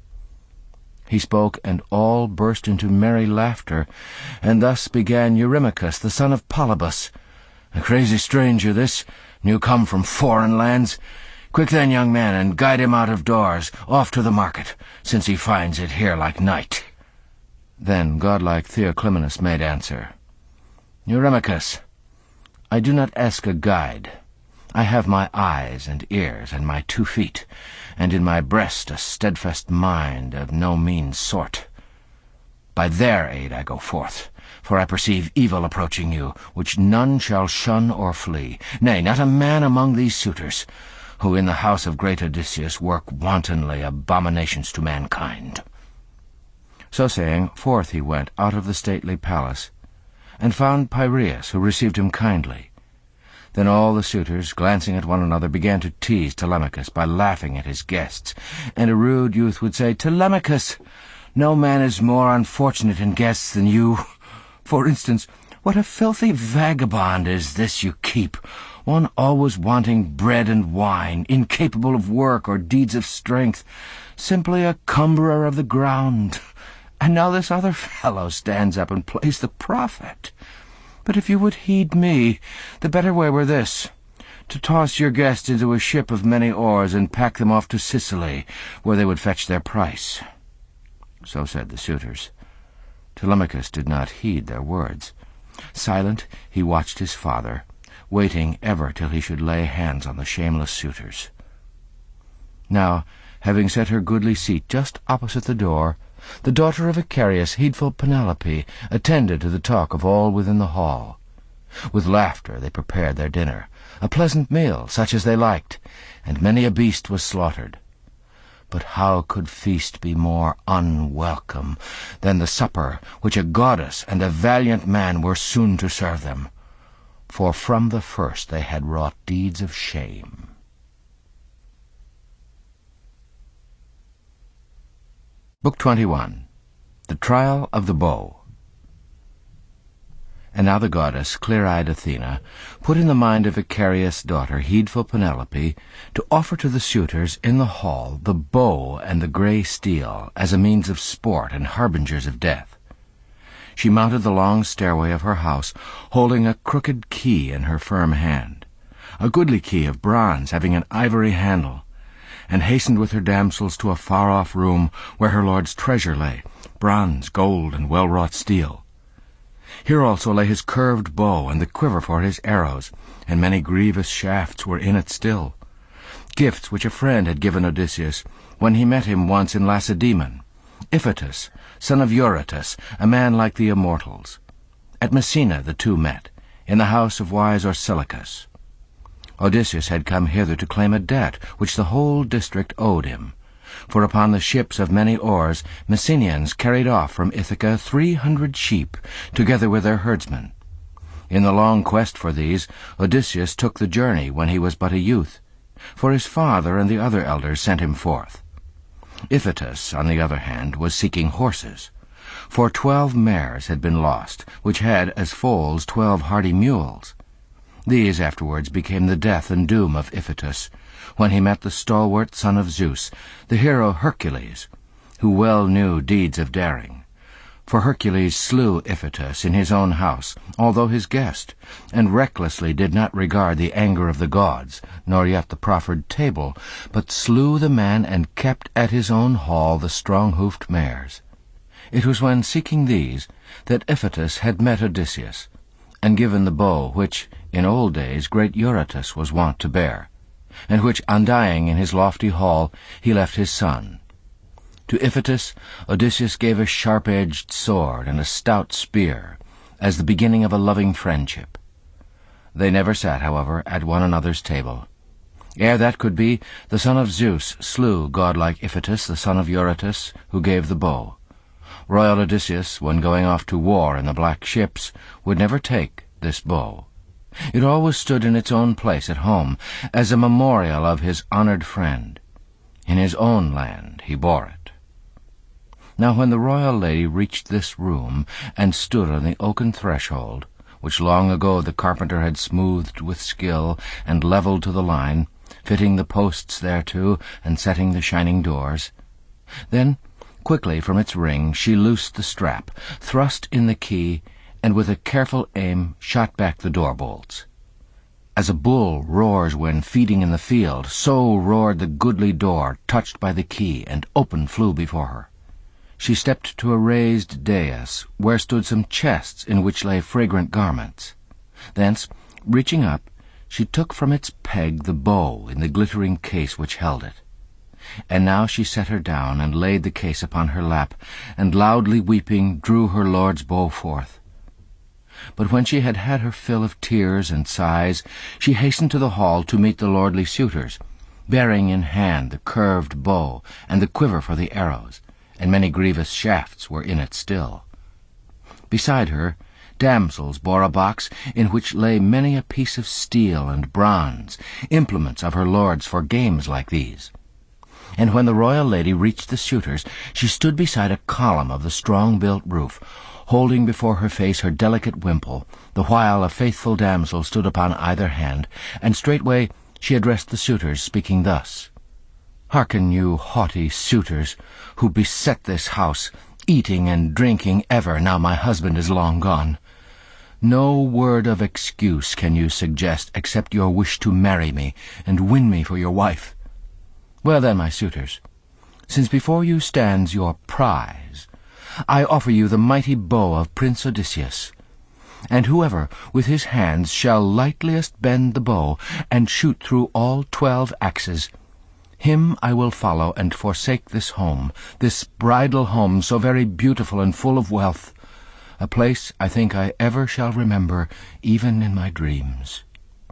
He spoke, and all burst into merry laughter, and thus began Eurymachus, the son of Polybus. A crazy stranger this, new come from foreign lands. Quick then, young man, and guide him out of doors, off to the market, since he finds it here like night. Then godlike Theoclymenus made answer, Eurymachus, I do not ask a guide. I have my eyes and ears and my 2 feet, and in my breast a steadfast mind of no mean sort. By their aid I go forth, for I perceive evil approaching you, which none shall shun or flee, nay, not a man among these suitors, who in the house of great Odysseus work wantonly abominations to mankind. So saying, forth he went out of the stately palace, and found Piraeus, who received him kindly. Then all the suitors, glancing at one another, began to tease Telemachus by laughing at his guests, and a rude youth would say, Telemachus, no man is more unfortunate in guests than you. For instance, what a filthy vagabond is this you keep, one always wanting bread and wine, incapable of work or deeds of strength, simply a cumberer of the ground. And now this other fellow stands up and plays the prophet. But if you would heed me, the better way were this, to toss your guests into a ship of many oars and pack them off to Sicily, where they would fetch their price. So said the suitors. Telemachus did not heed their words. Silent, he watched his father, waiting ever till he should lay hands on the shameless suitors. Now, having set her goodly seat just opposite the door, the daughter of Icarius, heedful Penelope, attended to the talk of all within the hall. With laughter they prepared their dinner, a pleasant meal such as they liked, and many a beast was slaughtered. But how could feast be more unwelcome than the supper which a goddess and a valiant man were soon to serve them? For from the first they had wrought deeds of shame. Book 21. The Trial of the Bow. And now the goddess, clear-eyed Athena, put in the mind of Icarius' daughter, heedful Penelope, to offer to the suitors in the hall the bow and the grey steel as a means of sport and harbingers of death. She mounted the long stairway of her house, holding a crooked key in her firm hand, a goodly key of bronze having an ivory handle, and hastened with her damsels to a far-off room where her lord's treasure lay, bronze, gold, and well-wrought steel. Here also lay his curved bow and the quiver for his arrows, and many grievous shafts were in it still, gifts which a friend had given Odysseus when he met him once in Lacedaemon, Iphitus, son of Eurytus, a man like the immortals. At Messina the two met, in the house of wise Orsilochus. Odysseus had come hither to claim a debt which the whole district owed him, for upon the ships of many oars Messenians carried off from Ithaca 300 sheep, together with their herdsmen. In the long quest for these, Odysseus took the journey when he was but a youth, for his father and the other elders sent him forth. Iphitus, on the other hand, was seeking horses, for 12 mares had been lost, which had as foals 12 hardy mules. These afterwards became the death and doom of Iphitus, when he met the stalwart son of Zeus, the hero Hercules, who well knew deeds of daring. For Hercules slew Iphitus in his own house, although his guest, and recklessly did not regard the anger of the gods, nor yet the proffered table, but slew the man and kept at his own hall the strong-hoofed mares. It was when seeking these that Iphitus had met Odysseus, and given the bow which, in old days, great Eurytus was wont to bear, and which, undying in his lofty hall, he left his son. To Iphitus Odysseus gave a sharp-edged sword and a stout spear, as the beginning of a loving friendship. They never sat, however, at one another's table. Ere that could be, the son of Zeus slew godlike Iphitus, the son of Eurytus, who gave the bow. Royal Odysseus, when going off to war in the black ships, would never take this bow. It always stood in its own place at home, as a memorial of his honored friend. In his own land he bore it. Now when the royal lady reached this room, and stood on the oaken threshold, which long ago the carpenter had smoothed with skill, and levelled to the line, fitting the posts thereto, and setting the shining doors, then quickly from its ring she loosed the strap, thrust in the key, and with a careful aim shot back the door-bolts. As a bull roars when feeding in the field, so roared the goodly door, touched by the key, and open flew before her. She stepped to a raised dais, where stood some chests in which lay fragrant garments. Thence, reaching up, she took from its peg the bow in the glittering case which held it. And now she set her down, and laid the case upon her lap, and loudly weeping drew her lord's bow forth. But when she had had her fill of tears and sighs, she hastened to the hall to meet the lordly suitors, bearing in hand the curved bow and the quiver for the arrows, and many grievous shafts were in it still. Beside her, damsels bore a box in which lay many a piece of steel and bronze, implements of her lord's for games like these. And when the royal lady reached the suitors, she stood beside a column of the strong-built roof, holding before her face her delicate wimple, the while a faithful damsel stood upon either hand, and straightway she addressed the suitors, speaking thus: "Hearken, you haughty suitors, who beset this house, eating and drinking ever, now my husband is long gone. No word of excuse can you suggest, except your wish to marry me, and win me for your wife. Well then, my suitors, since before you stands your prize, I offer you the mighty bow of Prince Odysseus, and whoever with his hands shall lightliest bend the bow, and shoot through all 12 axes, him I will follow and forsake this home, this bridal home so very beautiful and full of wealth, a place I think I ever shall remember, even in my dreams."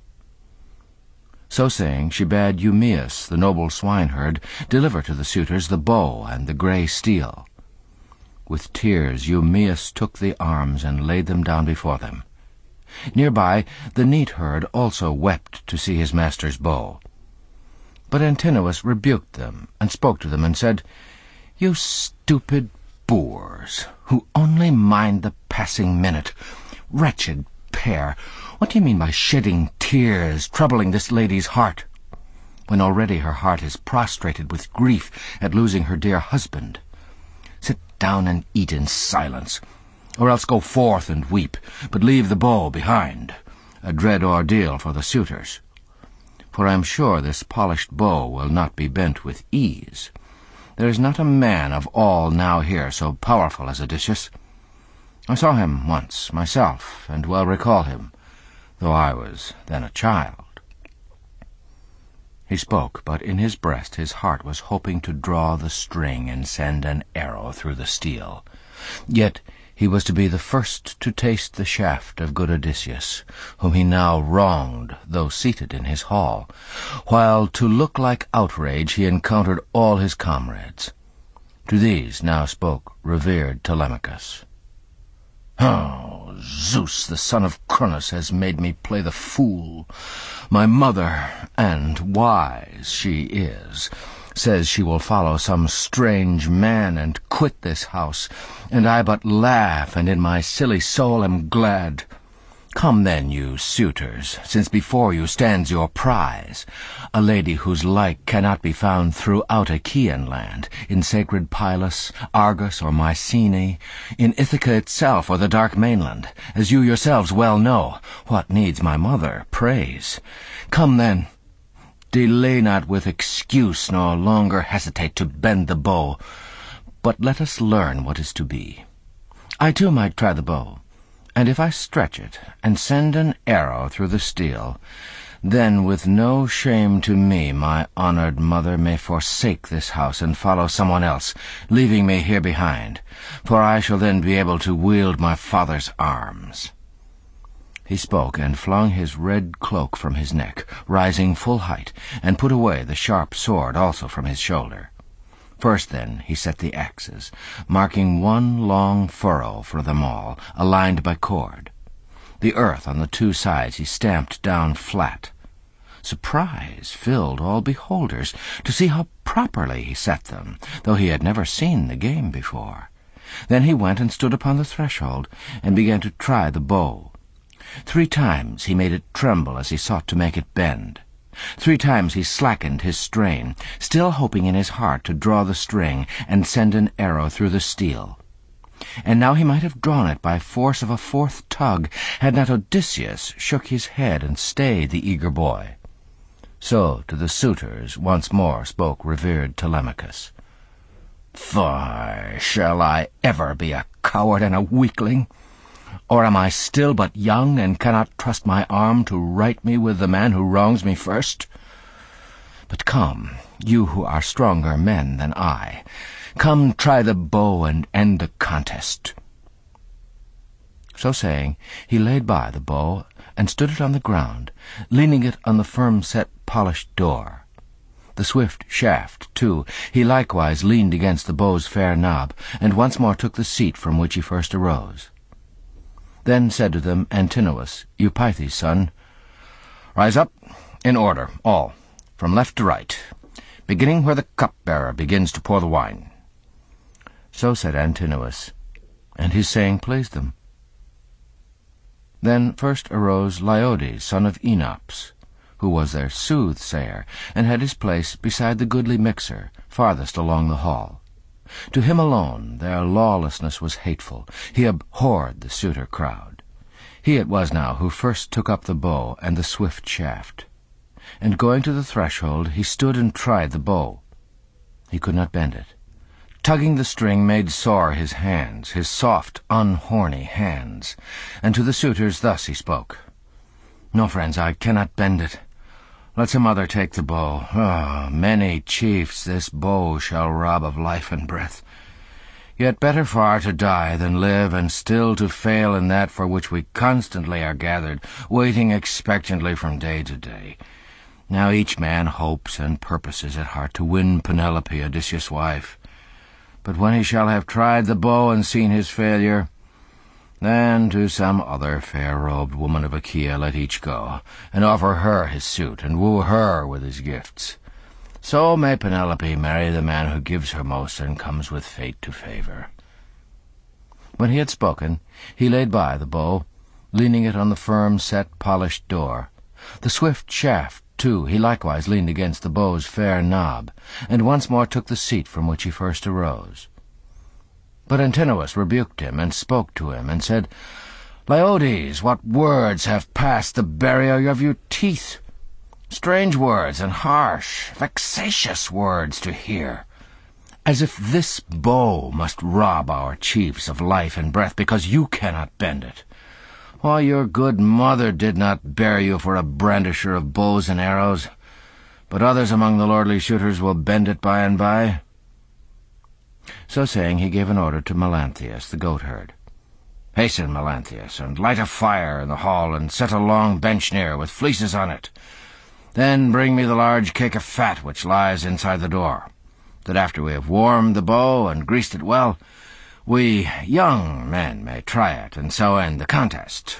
So saying, she bade Eumaeus, the noble swineherd, deliver to the suitors the bow and the grey steel. With tears Eumaeus took the arms and laid them down before them. Nearby the neatherd also wept to see his master's bow. But Antinous rebuked them, and spoke to them, and said, "You stupid boors, who only mind the passing minute! Wretched pair, what do you mean by shedding tears, troubling this lady's heart, when already her heart is prostrated with grief at losing her dear husband? Sit down and eat in silence, or else go forth and weep, but leave the bow behind, a dread ordeal for the suitors. For I am sure this polished bow will not be bent with ease. There is not a man of all now here so powerful as Odysseus. I saw him once myself, and well recall him, though I was then a child." He spoke, but in his breast his heart was hoping to draw the string and send an arrow through the steel. Yet he was to be the first to taste the shaft of good Odysseus, whom he now wronged, though seated in his hall, while to look like outrage he encountered all his comrades. To these now spoke revered Telemachus. "Oh, Zeus, the son of Cronus, has made me play the fool. My mother, and wise she is, says she will follow some strange man and quit this house, and I but laugh, and in my silly soul am glad. Come then, you suitors, since before you stands your prize, a lady whose like cannot be found throughout Achaean land, in sacred Pylos, Argos, or Mycenae, in Ithaca itself, or the dark mainland, as you yourselves well know. What needs my mother praise? Come then, delay not with excuse, nor longer hesitate to bend the bow, but let us learn what is to be. I too might try the bow, and if I stretch it, and send an arrow through the steel, then with no shame to me my honored mother may forsake this house and follow someone else, leaving me here behind, for I shall then be able to wield my father's arms." He spoke, and flung his red cloak from his neck, rising full height, and put away the sharp sword also from his shoulder. First, then, he set the axes, marking one long furrow for them all, aligned by cord. The earth on the two sides he stamped down flat. Surprise filled all beholders to see how properly he set them, though he had never seen the game before. Then he went and stood upon the threshold, and began to try the bow. 3 times he made it tremble as he sought to make it bend. 3 times he slackened his strain, still hoping in his heart to draw the string and send an arrow through the steel. And now he might have drawn it by force of a 4th tug, had not Odysseus shook his head and stayed the eager boy. So to the suitors once more spoke revered Telemachus. "Fie, shall I ever be a coward and a weakling? Or am I still but young, and cannot trust my arm to right me with the man who wrongs me first? But come, you who are stronger men than I, come try the bow and end the contest." So saying, he laid by the bow, and stood it on the ground, leaning it on the firm-set polished door. The swift shaft, too, he likewise leaned against the bow's fair knob, and once more took the seat from which he first arose. Then said to them Antinous, Eupeithes' son, "Rise up, in order, all, from left to right, beginning where the cupbearer begins to pour the wine." So said Antinous, and his saying pleased them. Then first arose Leiodes, son of Enops, who was their soothsayer, and had his place beside the goodly mixer, farthest along the hall. To him alone their lawlessness was hateful. He abhorred the suitor crowd. He it was now who first took up the bow and the swift shaft. And going to the threshold, he stood and tried the bow. He could not bend it. Tugging the string made sore his hands, his soft, unhorny hands. And to the suitors thus he spoke. "No, friends, I cannot bend it. Let some other take the bow. Many chiefs this bow shall rob of life and breath. Yet better far to die than live and still to fail in that for which we constantly are gathered, waiting expectantly from day to day. Now each man hopes and purposes at heart to win Penelope, Odysseus' wife. But when he shall have tried the bow and seen his failure, then to some other fair-robed woman of Achaea let each go, and offer her his suit, and woo her with his gifts. So may Penelope marry the man who gives her most and comes with fate to favor." When he had spoken, he laid by the bow, leaning it on the firm, set, polished door. The swift shaft, too, he likewise leaned against the bow's fair knob, and once more took the seat from which he first arose. But Antinous rebuked him, and spoke to him, and said, "Leiodes, what words have passed the barrier of your teeth? Strange words and harsh, vexatious words to hear, as if this bow must rob our chiefs of life and breath because you cannot bend it. Why, your good mother did not bear you for a brandisher of bows and arrows, but others among the lordly suitors will bend it by and by." So saying, he gave an order to Melanthius, the goatherd. "Hasten, Melanthius, and light a fire in the hall, and set a long bench near, with fleeces on it. Then bring me the large cake of fat which lies inside the door, that after we have warmed the bow and greased it well, we young men may try it, and so end the contest."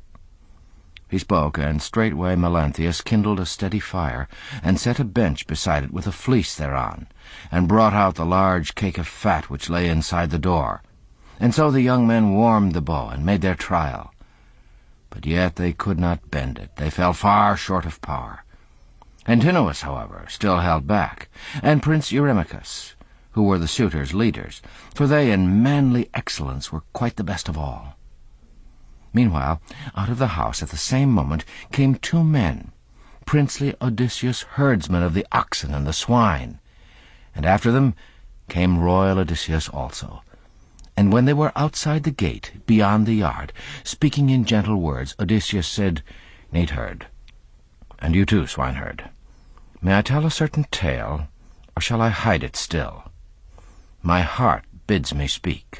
He spoke, and straightway Melanthius kindled a steady fire, and set a bench beside it with a fleece thereon, and brought out the large cake of fat which lay inside the door. And so the young men warmed the bow, and made their trial. But yet they could not bend it. They fell far short of power. Antinous, however, still held back, and Prince Eurymachus, who were the suitors' leaders, for they in manly excellence were quite the best of all. Meanwhile, out of the house at the same moment came two men, princely Odysseus' herdsmen of the oxen and the swine, and after them came royal Odysseus also. And when they were outside the gate, beyond the yard, speaking in gentle words, Odysseus said, "Neatherd, and you too, swineherd, may I tell a certain tale, or shall I hide it still? My heart bids me speak.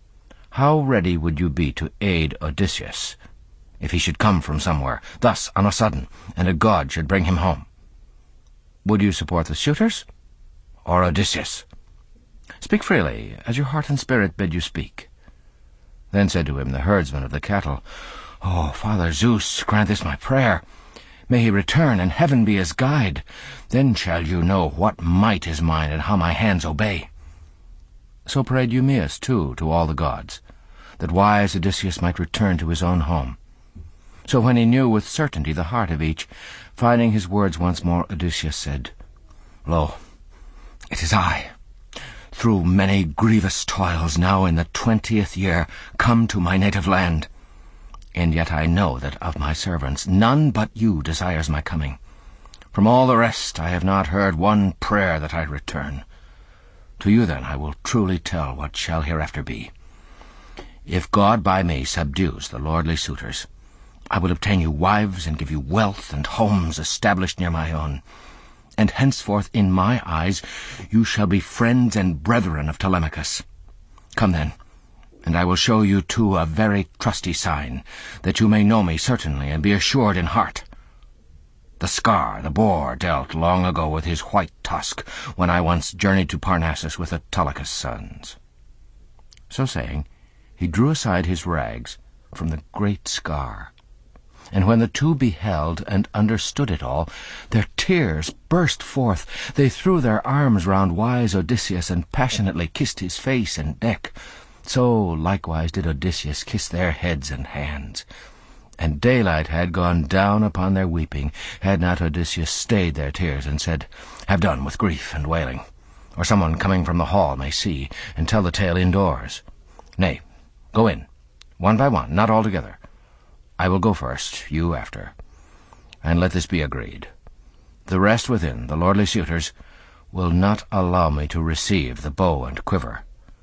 How ready would you be to aid Odysseus, if he should come from somewhere, thus on a sudden, and a god should bring him home? Would you support the suitors, or Odysseus? Speak freely, as your heart and spirit bid you speak." Then said to him the herdsman of the cattle, "O Father Zeus, grant this my prayer. May he return, and heaven be his guide. Then shall you know what might is mine, and how my hands obey." So prayed Eumaeus, too, to all the gods, that wise Odysseus might return to his own home. So when he knew with certainty the heart of each, finding his words once more, Odysseus said, "Lo, it is I, through many grievous toils, now in the 20th year, come to my native land. And yet I know that of my servants none but you desires my coming. From all the rest I have not heard one prayer that I return. To you then I will truly tell what shall hereafter be. If God by me subdues the lordly suitors, I will obtain you wives and give you wealth and homes established near my own. And henceforth in my eyes you shall be friends and brethren of Telemachus. Come then, and I will show you too a very trusty sign, that you may know me certainly and be assured in heart. The scar the boar dealt long ago with his white tusk, when I once journeyed to Parnassus with Autolycus' sons." So saying, he drew aside his rags from the great scar. And when the two beheld and understood it all, their tears burst forth. They threw their arms round wise Odysseus, and passionately kissed his face and neck. So likewise did Odysseus kiss their heads and hands. And daylight had gone down upon their weeping, had not Odysseus stayed their tears, and said, "Have done with grief and wailing, or someone coming from the hall may see, and tell the tale indoors. Nay, go in, one by one, not all together. I will go first, you after. And let this be agreed. The rest within, the lordly suitors, will not allow me to receive the bow and quiver.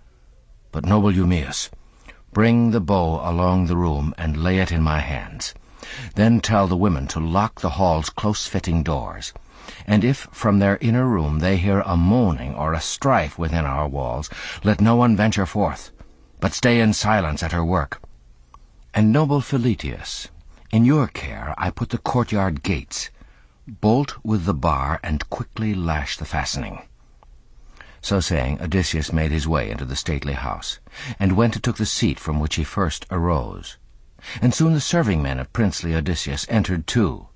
But noble Eumaeus, bring the bow along the room and lay it in my hands. Then tell the women to lock the hall's close-fitting doors, And if from their inner room they hear a moaning or a strife within our walls, let no one venture forth, but stay in silence at her work. And noble Philetius, in your care I put the courtyard gates. Bolt with the bar and quickly lash the fastening." So saying, Odysseus made his way into the stately house, and went and took the seat from which he first arose. And soon the serving men of princely Odysseus entered too.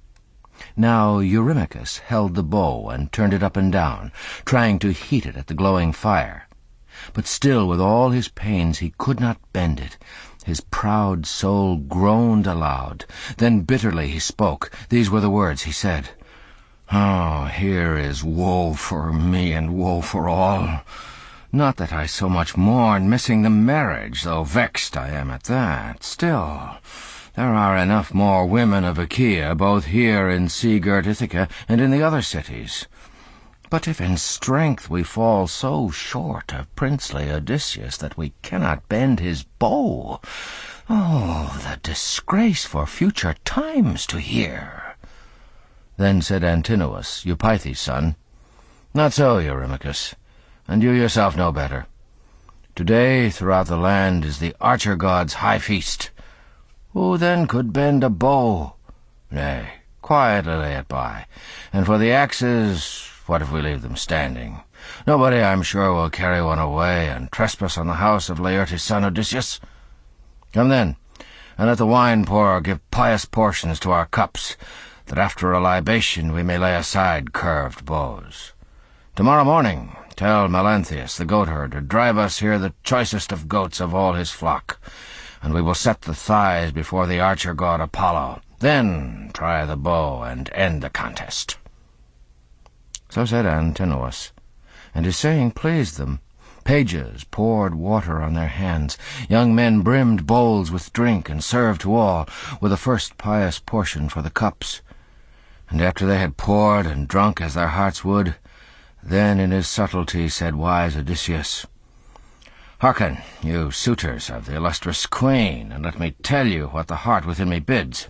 Now Eurymachus held the bow and turned it up and down, trying to heat it at the glowing fire. But still with all his pains he could not bend it. His proud soul groaned aloud. Then bitterly he spoke. These were the words he said: "Oh, here is woe for me and woe for all. Not that I so much mourn missing the marriage, though vexed I am at that. Still, there are enough more women of Achaea, both here in sea-girt Ithaca and in the other cities. But if in strength we fall so short of princely Odysseus that we cannot bend his bow, oh, the disgrace for future times to hear." Then said Antinous, Eupeithes' son, "Not so, Eurymachus, and you yourself know better. Today throughout the land is the archer-god's high feast. Who then could bend a bow? Nay, quietly lay it by, and for the axes, what if we leave them standing? Nobody, I'm sure, will carry one away and trespass on the house of Laertes' son Odysseus. Come then, and let the wine-pourer give pious portions to our cups, that after a libation we may lay aside curved bows. Tomorrow morning tell Melanthius the goatherd to drive us here the choicest of goats of all his flock, and we will set the thighs before the archer-god Apollo. Then try the bow and end the contest." So said Antinous, and his saying pleased them. Pages poured water on their hands. Young men brimmed bowls with drink and served to all, with a first pious portion for the cups. And after they had poured and drunk as their hearts would, then in his subtlety said wise Odysseus, "Hearken, you suitors of the illustrious queen, and let me tell you what the heart within me bids.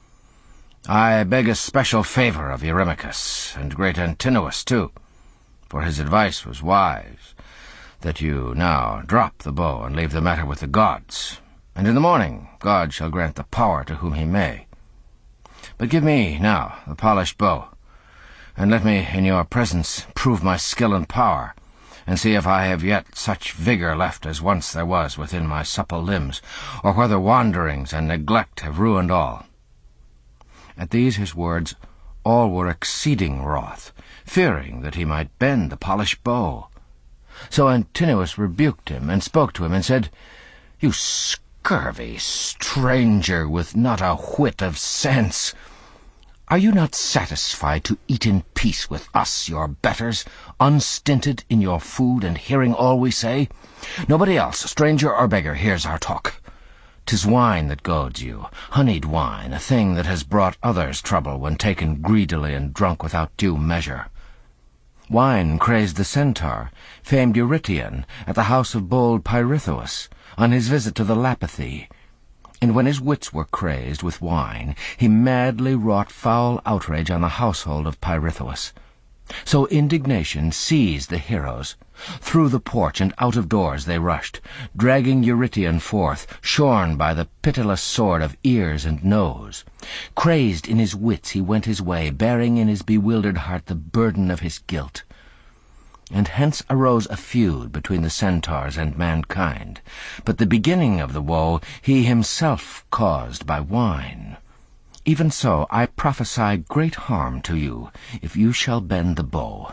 I beg a special favor of Eurymachus, and great Antinous too, for his advice was wise, that you now drop the bow and leave the matter with the gods, and in the morning God shall grant the power to whom he may. But give me now the polished bow, and let me in your presence prove my skill and power, and see if I have yet such vigor left as once there was within my supple limbs, or whether wanderings and neglect have ruined all." At these his words all were exceeding wroth, fearing that he might bend the polished bow. So Antinous rebuked him, and spoke to him, and said, "You scurvy stranger with not a whit of sense! Are you not satisfied to eat in peace with us, your betters, unstinted in your food and hearing all we say? Nobody else, stranger or beggar, hears our talk. 'Tis wine that goads you, honeyed wine, a thing that has brought others trouble when taken greedily and drunk without due measure. Wine crazed the centaur, famed Eurytion, at the house of bold Pirithous, on his visit to the Lapithae. And when his wits were crazed with wine, he madly wrought foul outrage on the household of Pirithous. So indignation seized the heroes. Through the porch and out of doors they rushed, dragging Eurytion forth, shorn by the pitiless sword of ears and nose. Crazed in his wits he went his way, bearing in his bewildered heart the burden of his guilt. And hence arose a feud between the centaurs and mankind. But the beginning of the woe he himself caused by wine. Even so I prophesy great harm to you, if you shall bend the bow.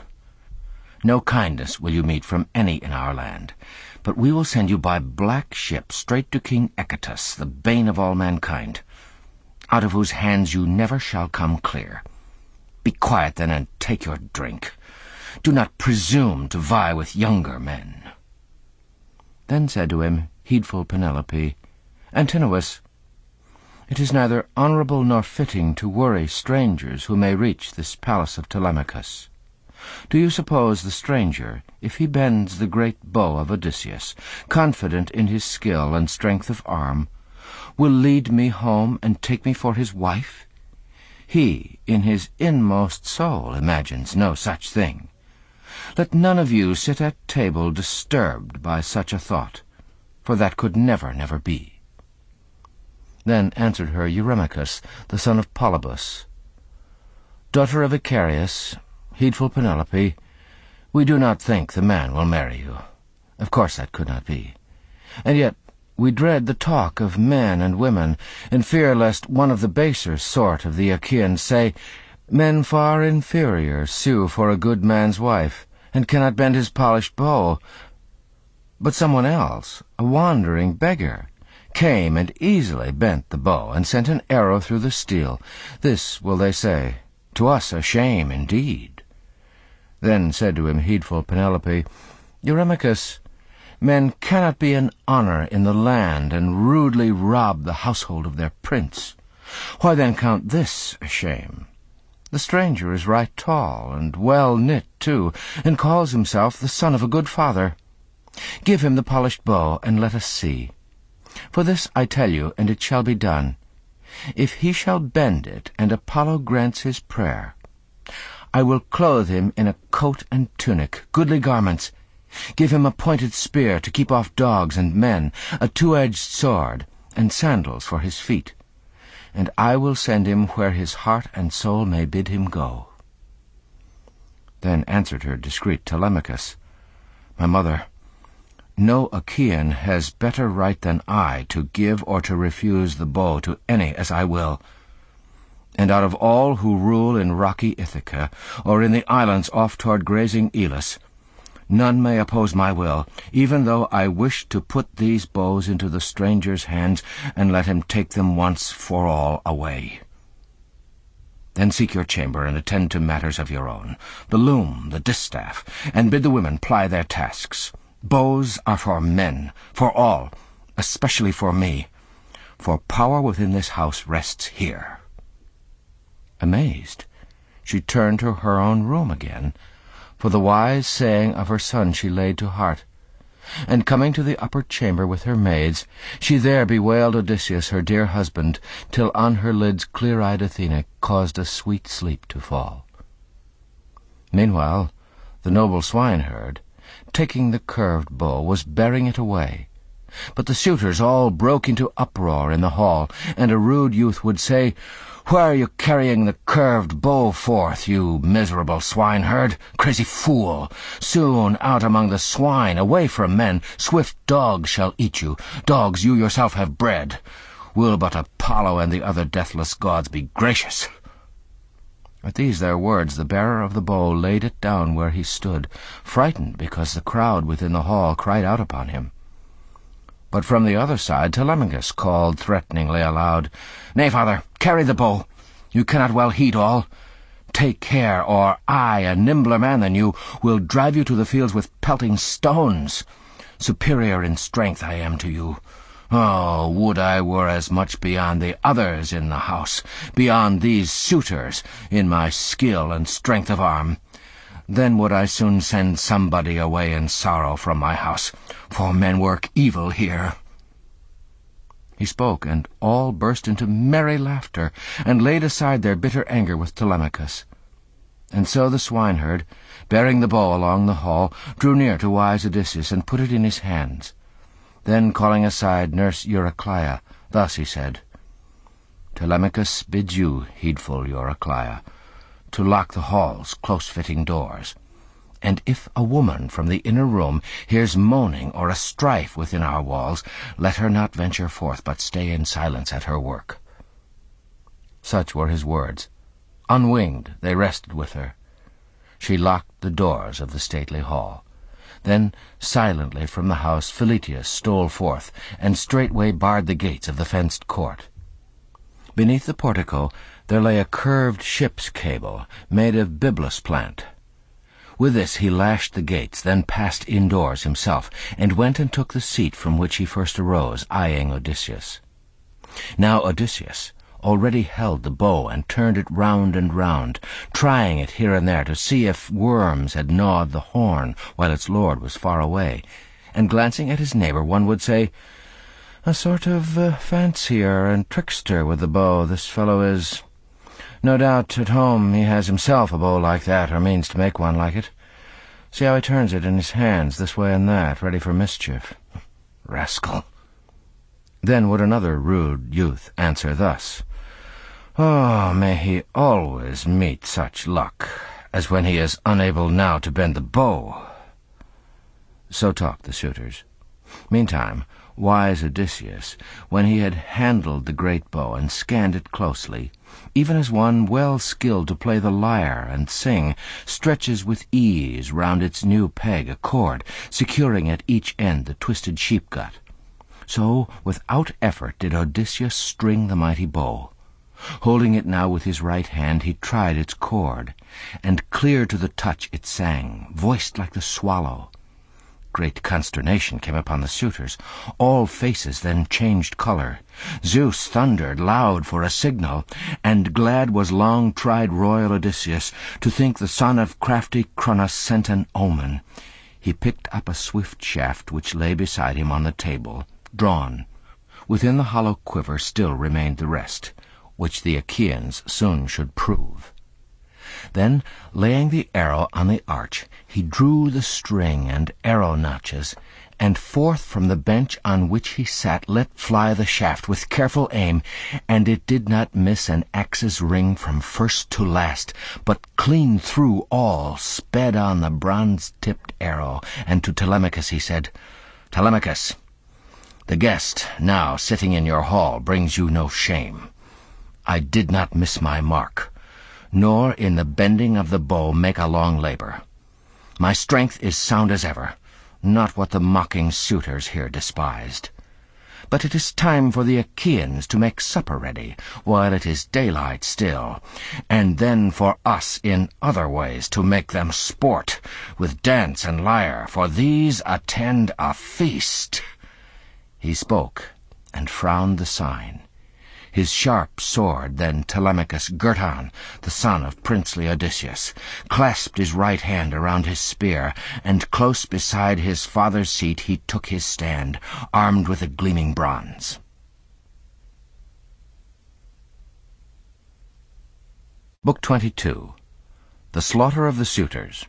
No kindness will you meet from any in our land, but we will send you by black ship straight to King Echetus, the bane of all mankind, out of whose hands you never shall come clear. Be quiet then, and take your drink. Do not presume to vie with younger men." Then said to him heedful Penelope, "Antinous, it is neither honorable nor fitting to worry strangers who may reach this palace of Telemachus. Do you suppose the stranger, if he bends the great bow of Odysseus, confident in his skill and strength of arm, will lead me home and take me for his wife? He, in his inmost soul, imagines no such thing. Let none of you sit at table disturbed by such a thought, for that could never, never be." Then answered her Eurymachus, the son of Polybus, "Daughter of Icarius, heedful Penelope, we do not think the man will marry you. Of course that could not be. And yet we dread the talk of men and women, and fear lest one of the baser sort of the Achaeans say, 'Men far inferior sue for a good man's wife, and cannot bend his polished bow.' But someone else, a wandering beggar, came and easily bent the bow and sent an arrow through the steel. This will they say, to us a shame indeed." Then said to him heedful Penelope, "Eurymachus, men cannot be an honour in the land and rudely rob the household of their prince. Why then count this a shame? The stranger is right tall and well knit too, and calls himself the son of a good father. Give him the polished bow, and let us see. For this I tell you, and it shall be done, if he shall bend it, and Apollo grants his prayer, I will clothe him in a coat and tunic, goodly garments, give him a pointed spear to keep off dogs and men, a two-edged sword, and sandals for his feet, and I will send him where his heart and soul may bid him go." Then answered her discreet Telemachus, "My mother, no Achaean has better right than I to give or to refuse the bow to any as I will. And out of all who rule in rocky Ithaca, or in the islands off toward grazing Elis, none may oppose my will, even though I wish to put these bows into the stranger's hands, and let him take them once for all away. Then seek your chamber, and attend to matters of your own, the loom, the distaff, and bid the women ply their tasks. Bows are for men, for all, especially for me, for power within this house rests here." Amazed, she turned to her own room again, for the wise saying of her son she laid to heart. And coming to the upper chamber with her maids, she there bewailed Odysseus her dear husband, till on her lids clear-eyed Athena caused a sweet sleep to fall. Meanwhile the noble swineherd, taking the curved bow, was bearing it away. But the suitors all broke into uproar in the hall, and a rude youth would say, "Where are you carrying the curved bow forth, you miserable swineherd? Crazy fool! Soon out among the swine, away from men, swift dogs shall eat you, dogs you yourself have bred. Will but Apollo and the other deathless gods be gracious!" At these their words the bearer of the bow laid it down where he stood, frightened because the crowd within the hall cried out upon him. But from the other side Telemachus called threateningly aloud, "Nay, father, carry the bow. You cannot well heed all. Take care, or I, a nimbler man than you, will drive you to the fields with pelting stones. Superior in strength I am to you. Oh, would I were as much beyond the others in the house, beyond these suitors, in my skill and strength of arm. Then would I soon send somebody away in sorrow from my house, for men work evil here." He spoke, and all burst into merry laughter, and laid aside their bitter anger with Telemachus. And so the swineherd, bearing the bow along the hall, drew near to wise Odysseus, and put it in his hands. Then, calling aside nurse Eurycleia, thus he said, "Telemachus bids you, heedful Eurycleia, to lock the hall's close-fitting doors, and if a woman from the inner room hears moaning or a strife within our walls, let her not venture forth, but stay in silence at her work." Such were his words. Unwinged they rested with her. She locked the doors of the stately hall. Then silently from the house Philetius stole forth, and straightway barred the gates of the fenced court. Beneath the portico there lay a curved ship's cable made of Byblus plant. With this he lashed the gates, then passed indoors himself, and went and took the seat from which he first arose, eyeing Odysseus. Now Odysseus already held the bow and turned it round and round, trying it here and there to see if worms had gnawed the horn while its lord was far away, and glancing at his neighbour one would say, "A sort of fancier and trickster with the bow this fellow is. No doubt at home he has himself a bow like that, or means to make one like it. See how he turns it in his hands, this way and that, ready for mischief. Rascal. Then would another rude youth answer thus, Oh, may he always meet such luck, as when he is unable now to bend the bow. So talked the suitors. Meantime, wise Odysseus, when he had handled the great bow and scanned it closely, even as one well skilled to play the lyre and sing, stretches with ease round its new peg a cord, securing at each end the twisted sheep-gut. So, without effort, did Odysseus string the mighty bow. Holding it now with his right hand, he tried its chord, and clear to the touch it sang, voiced like the swallow. Great consternation came upon the suitors. All faces then changed colour. Zeus thundered loud for a signal, and glad was long-tried royal Odysseus to think the son of crafty Cronos sent an omen. He picked up a swift shaft which lay beside him on the table, drawn. Within the hollow quiver still remained the rest, which the Achaeans soon should prove. Then, laying the arrow on the arch, he drew the string and arrow notches, and forth from the bench on which he sat let fly the shaft with careful aim, and it did not miss an axe's ring from first to last, but clean through all sped on the bronze-tipped arrow, and to Telemachus he said, Telemachus, the guest now sitting in your hall brings you no shame. I did not miss my mark, nor in the bending of the bow make a long labour. My strength is sound as ever, not what the mocking suitors here despised. But it is time for the Achaeans to make supper ready, while it is daylight still, and then for us in other ways to make them sport, with dance and lyre, for these attend a feast. He spoke, and frowned the sign. His sharp sword then Telemachus girt on, the son of princely Odysseus, clasped his right hand around his spear, and close beside his father's seat he took his stand, armed with a gleaming bronze. Book 22. The Slaughter of the Suitors.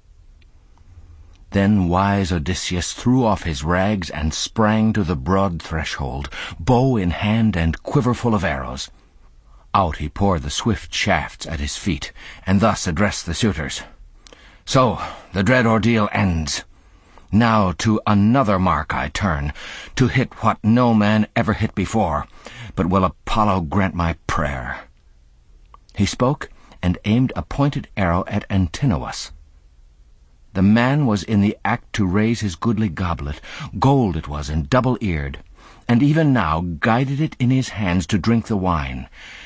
Then wise Odysseus threw off his rags and sprang to the broad threshold, bow in hand and quiver full of arrows. Out he poured the swift shafts at his feet, and thus addressed the suitors. So the dread ordeal ends. Now to another mark I turn, to hit what no man ever hit before, but will Apollo grant my prayer. He spoke, and aimed a pointed arrow at Antinous. The man was in the act to raise his goodly goblet, gold it was and double-eared, and even now guided it in his hands to drink the wine.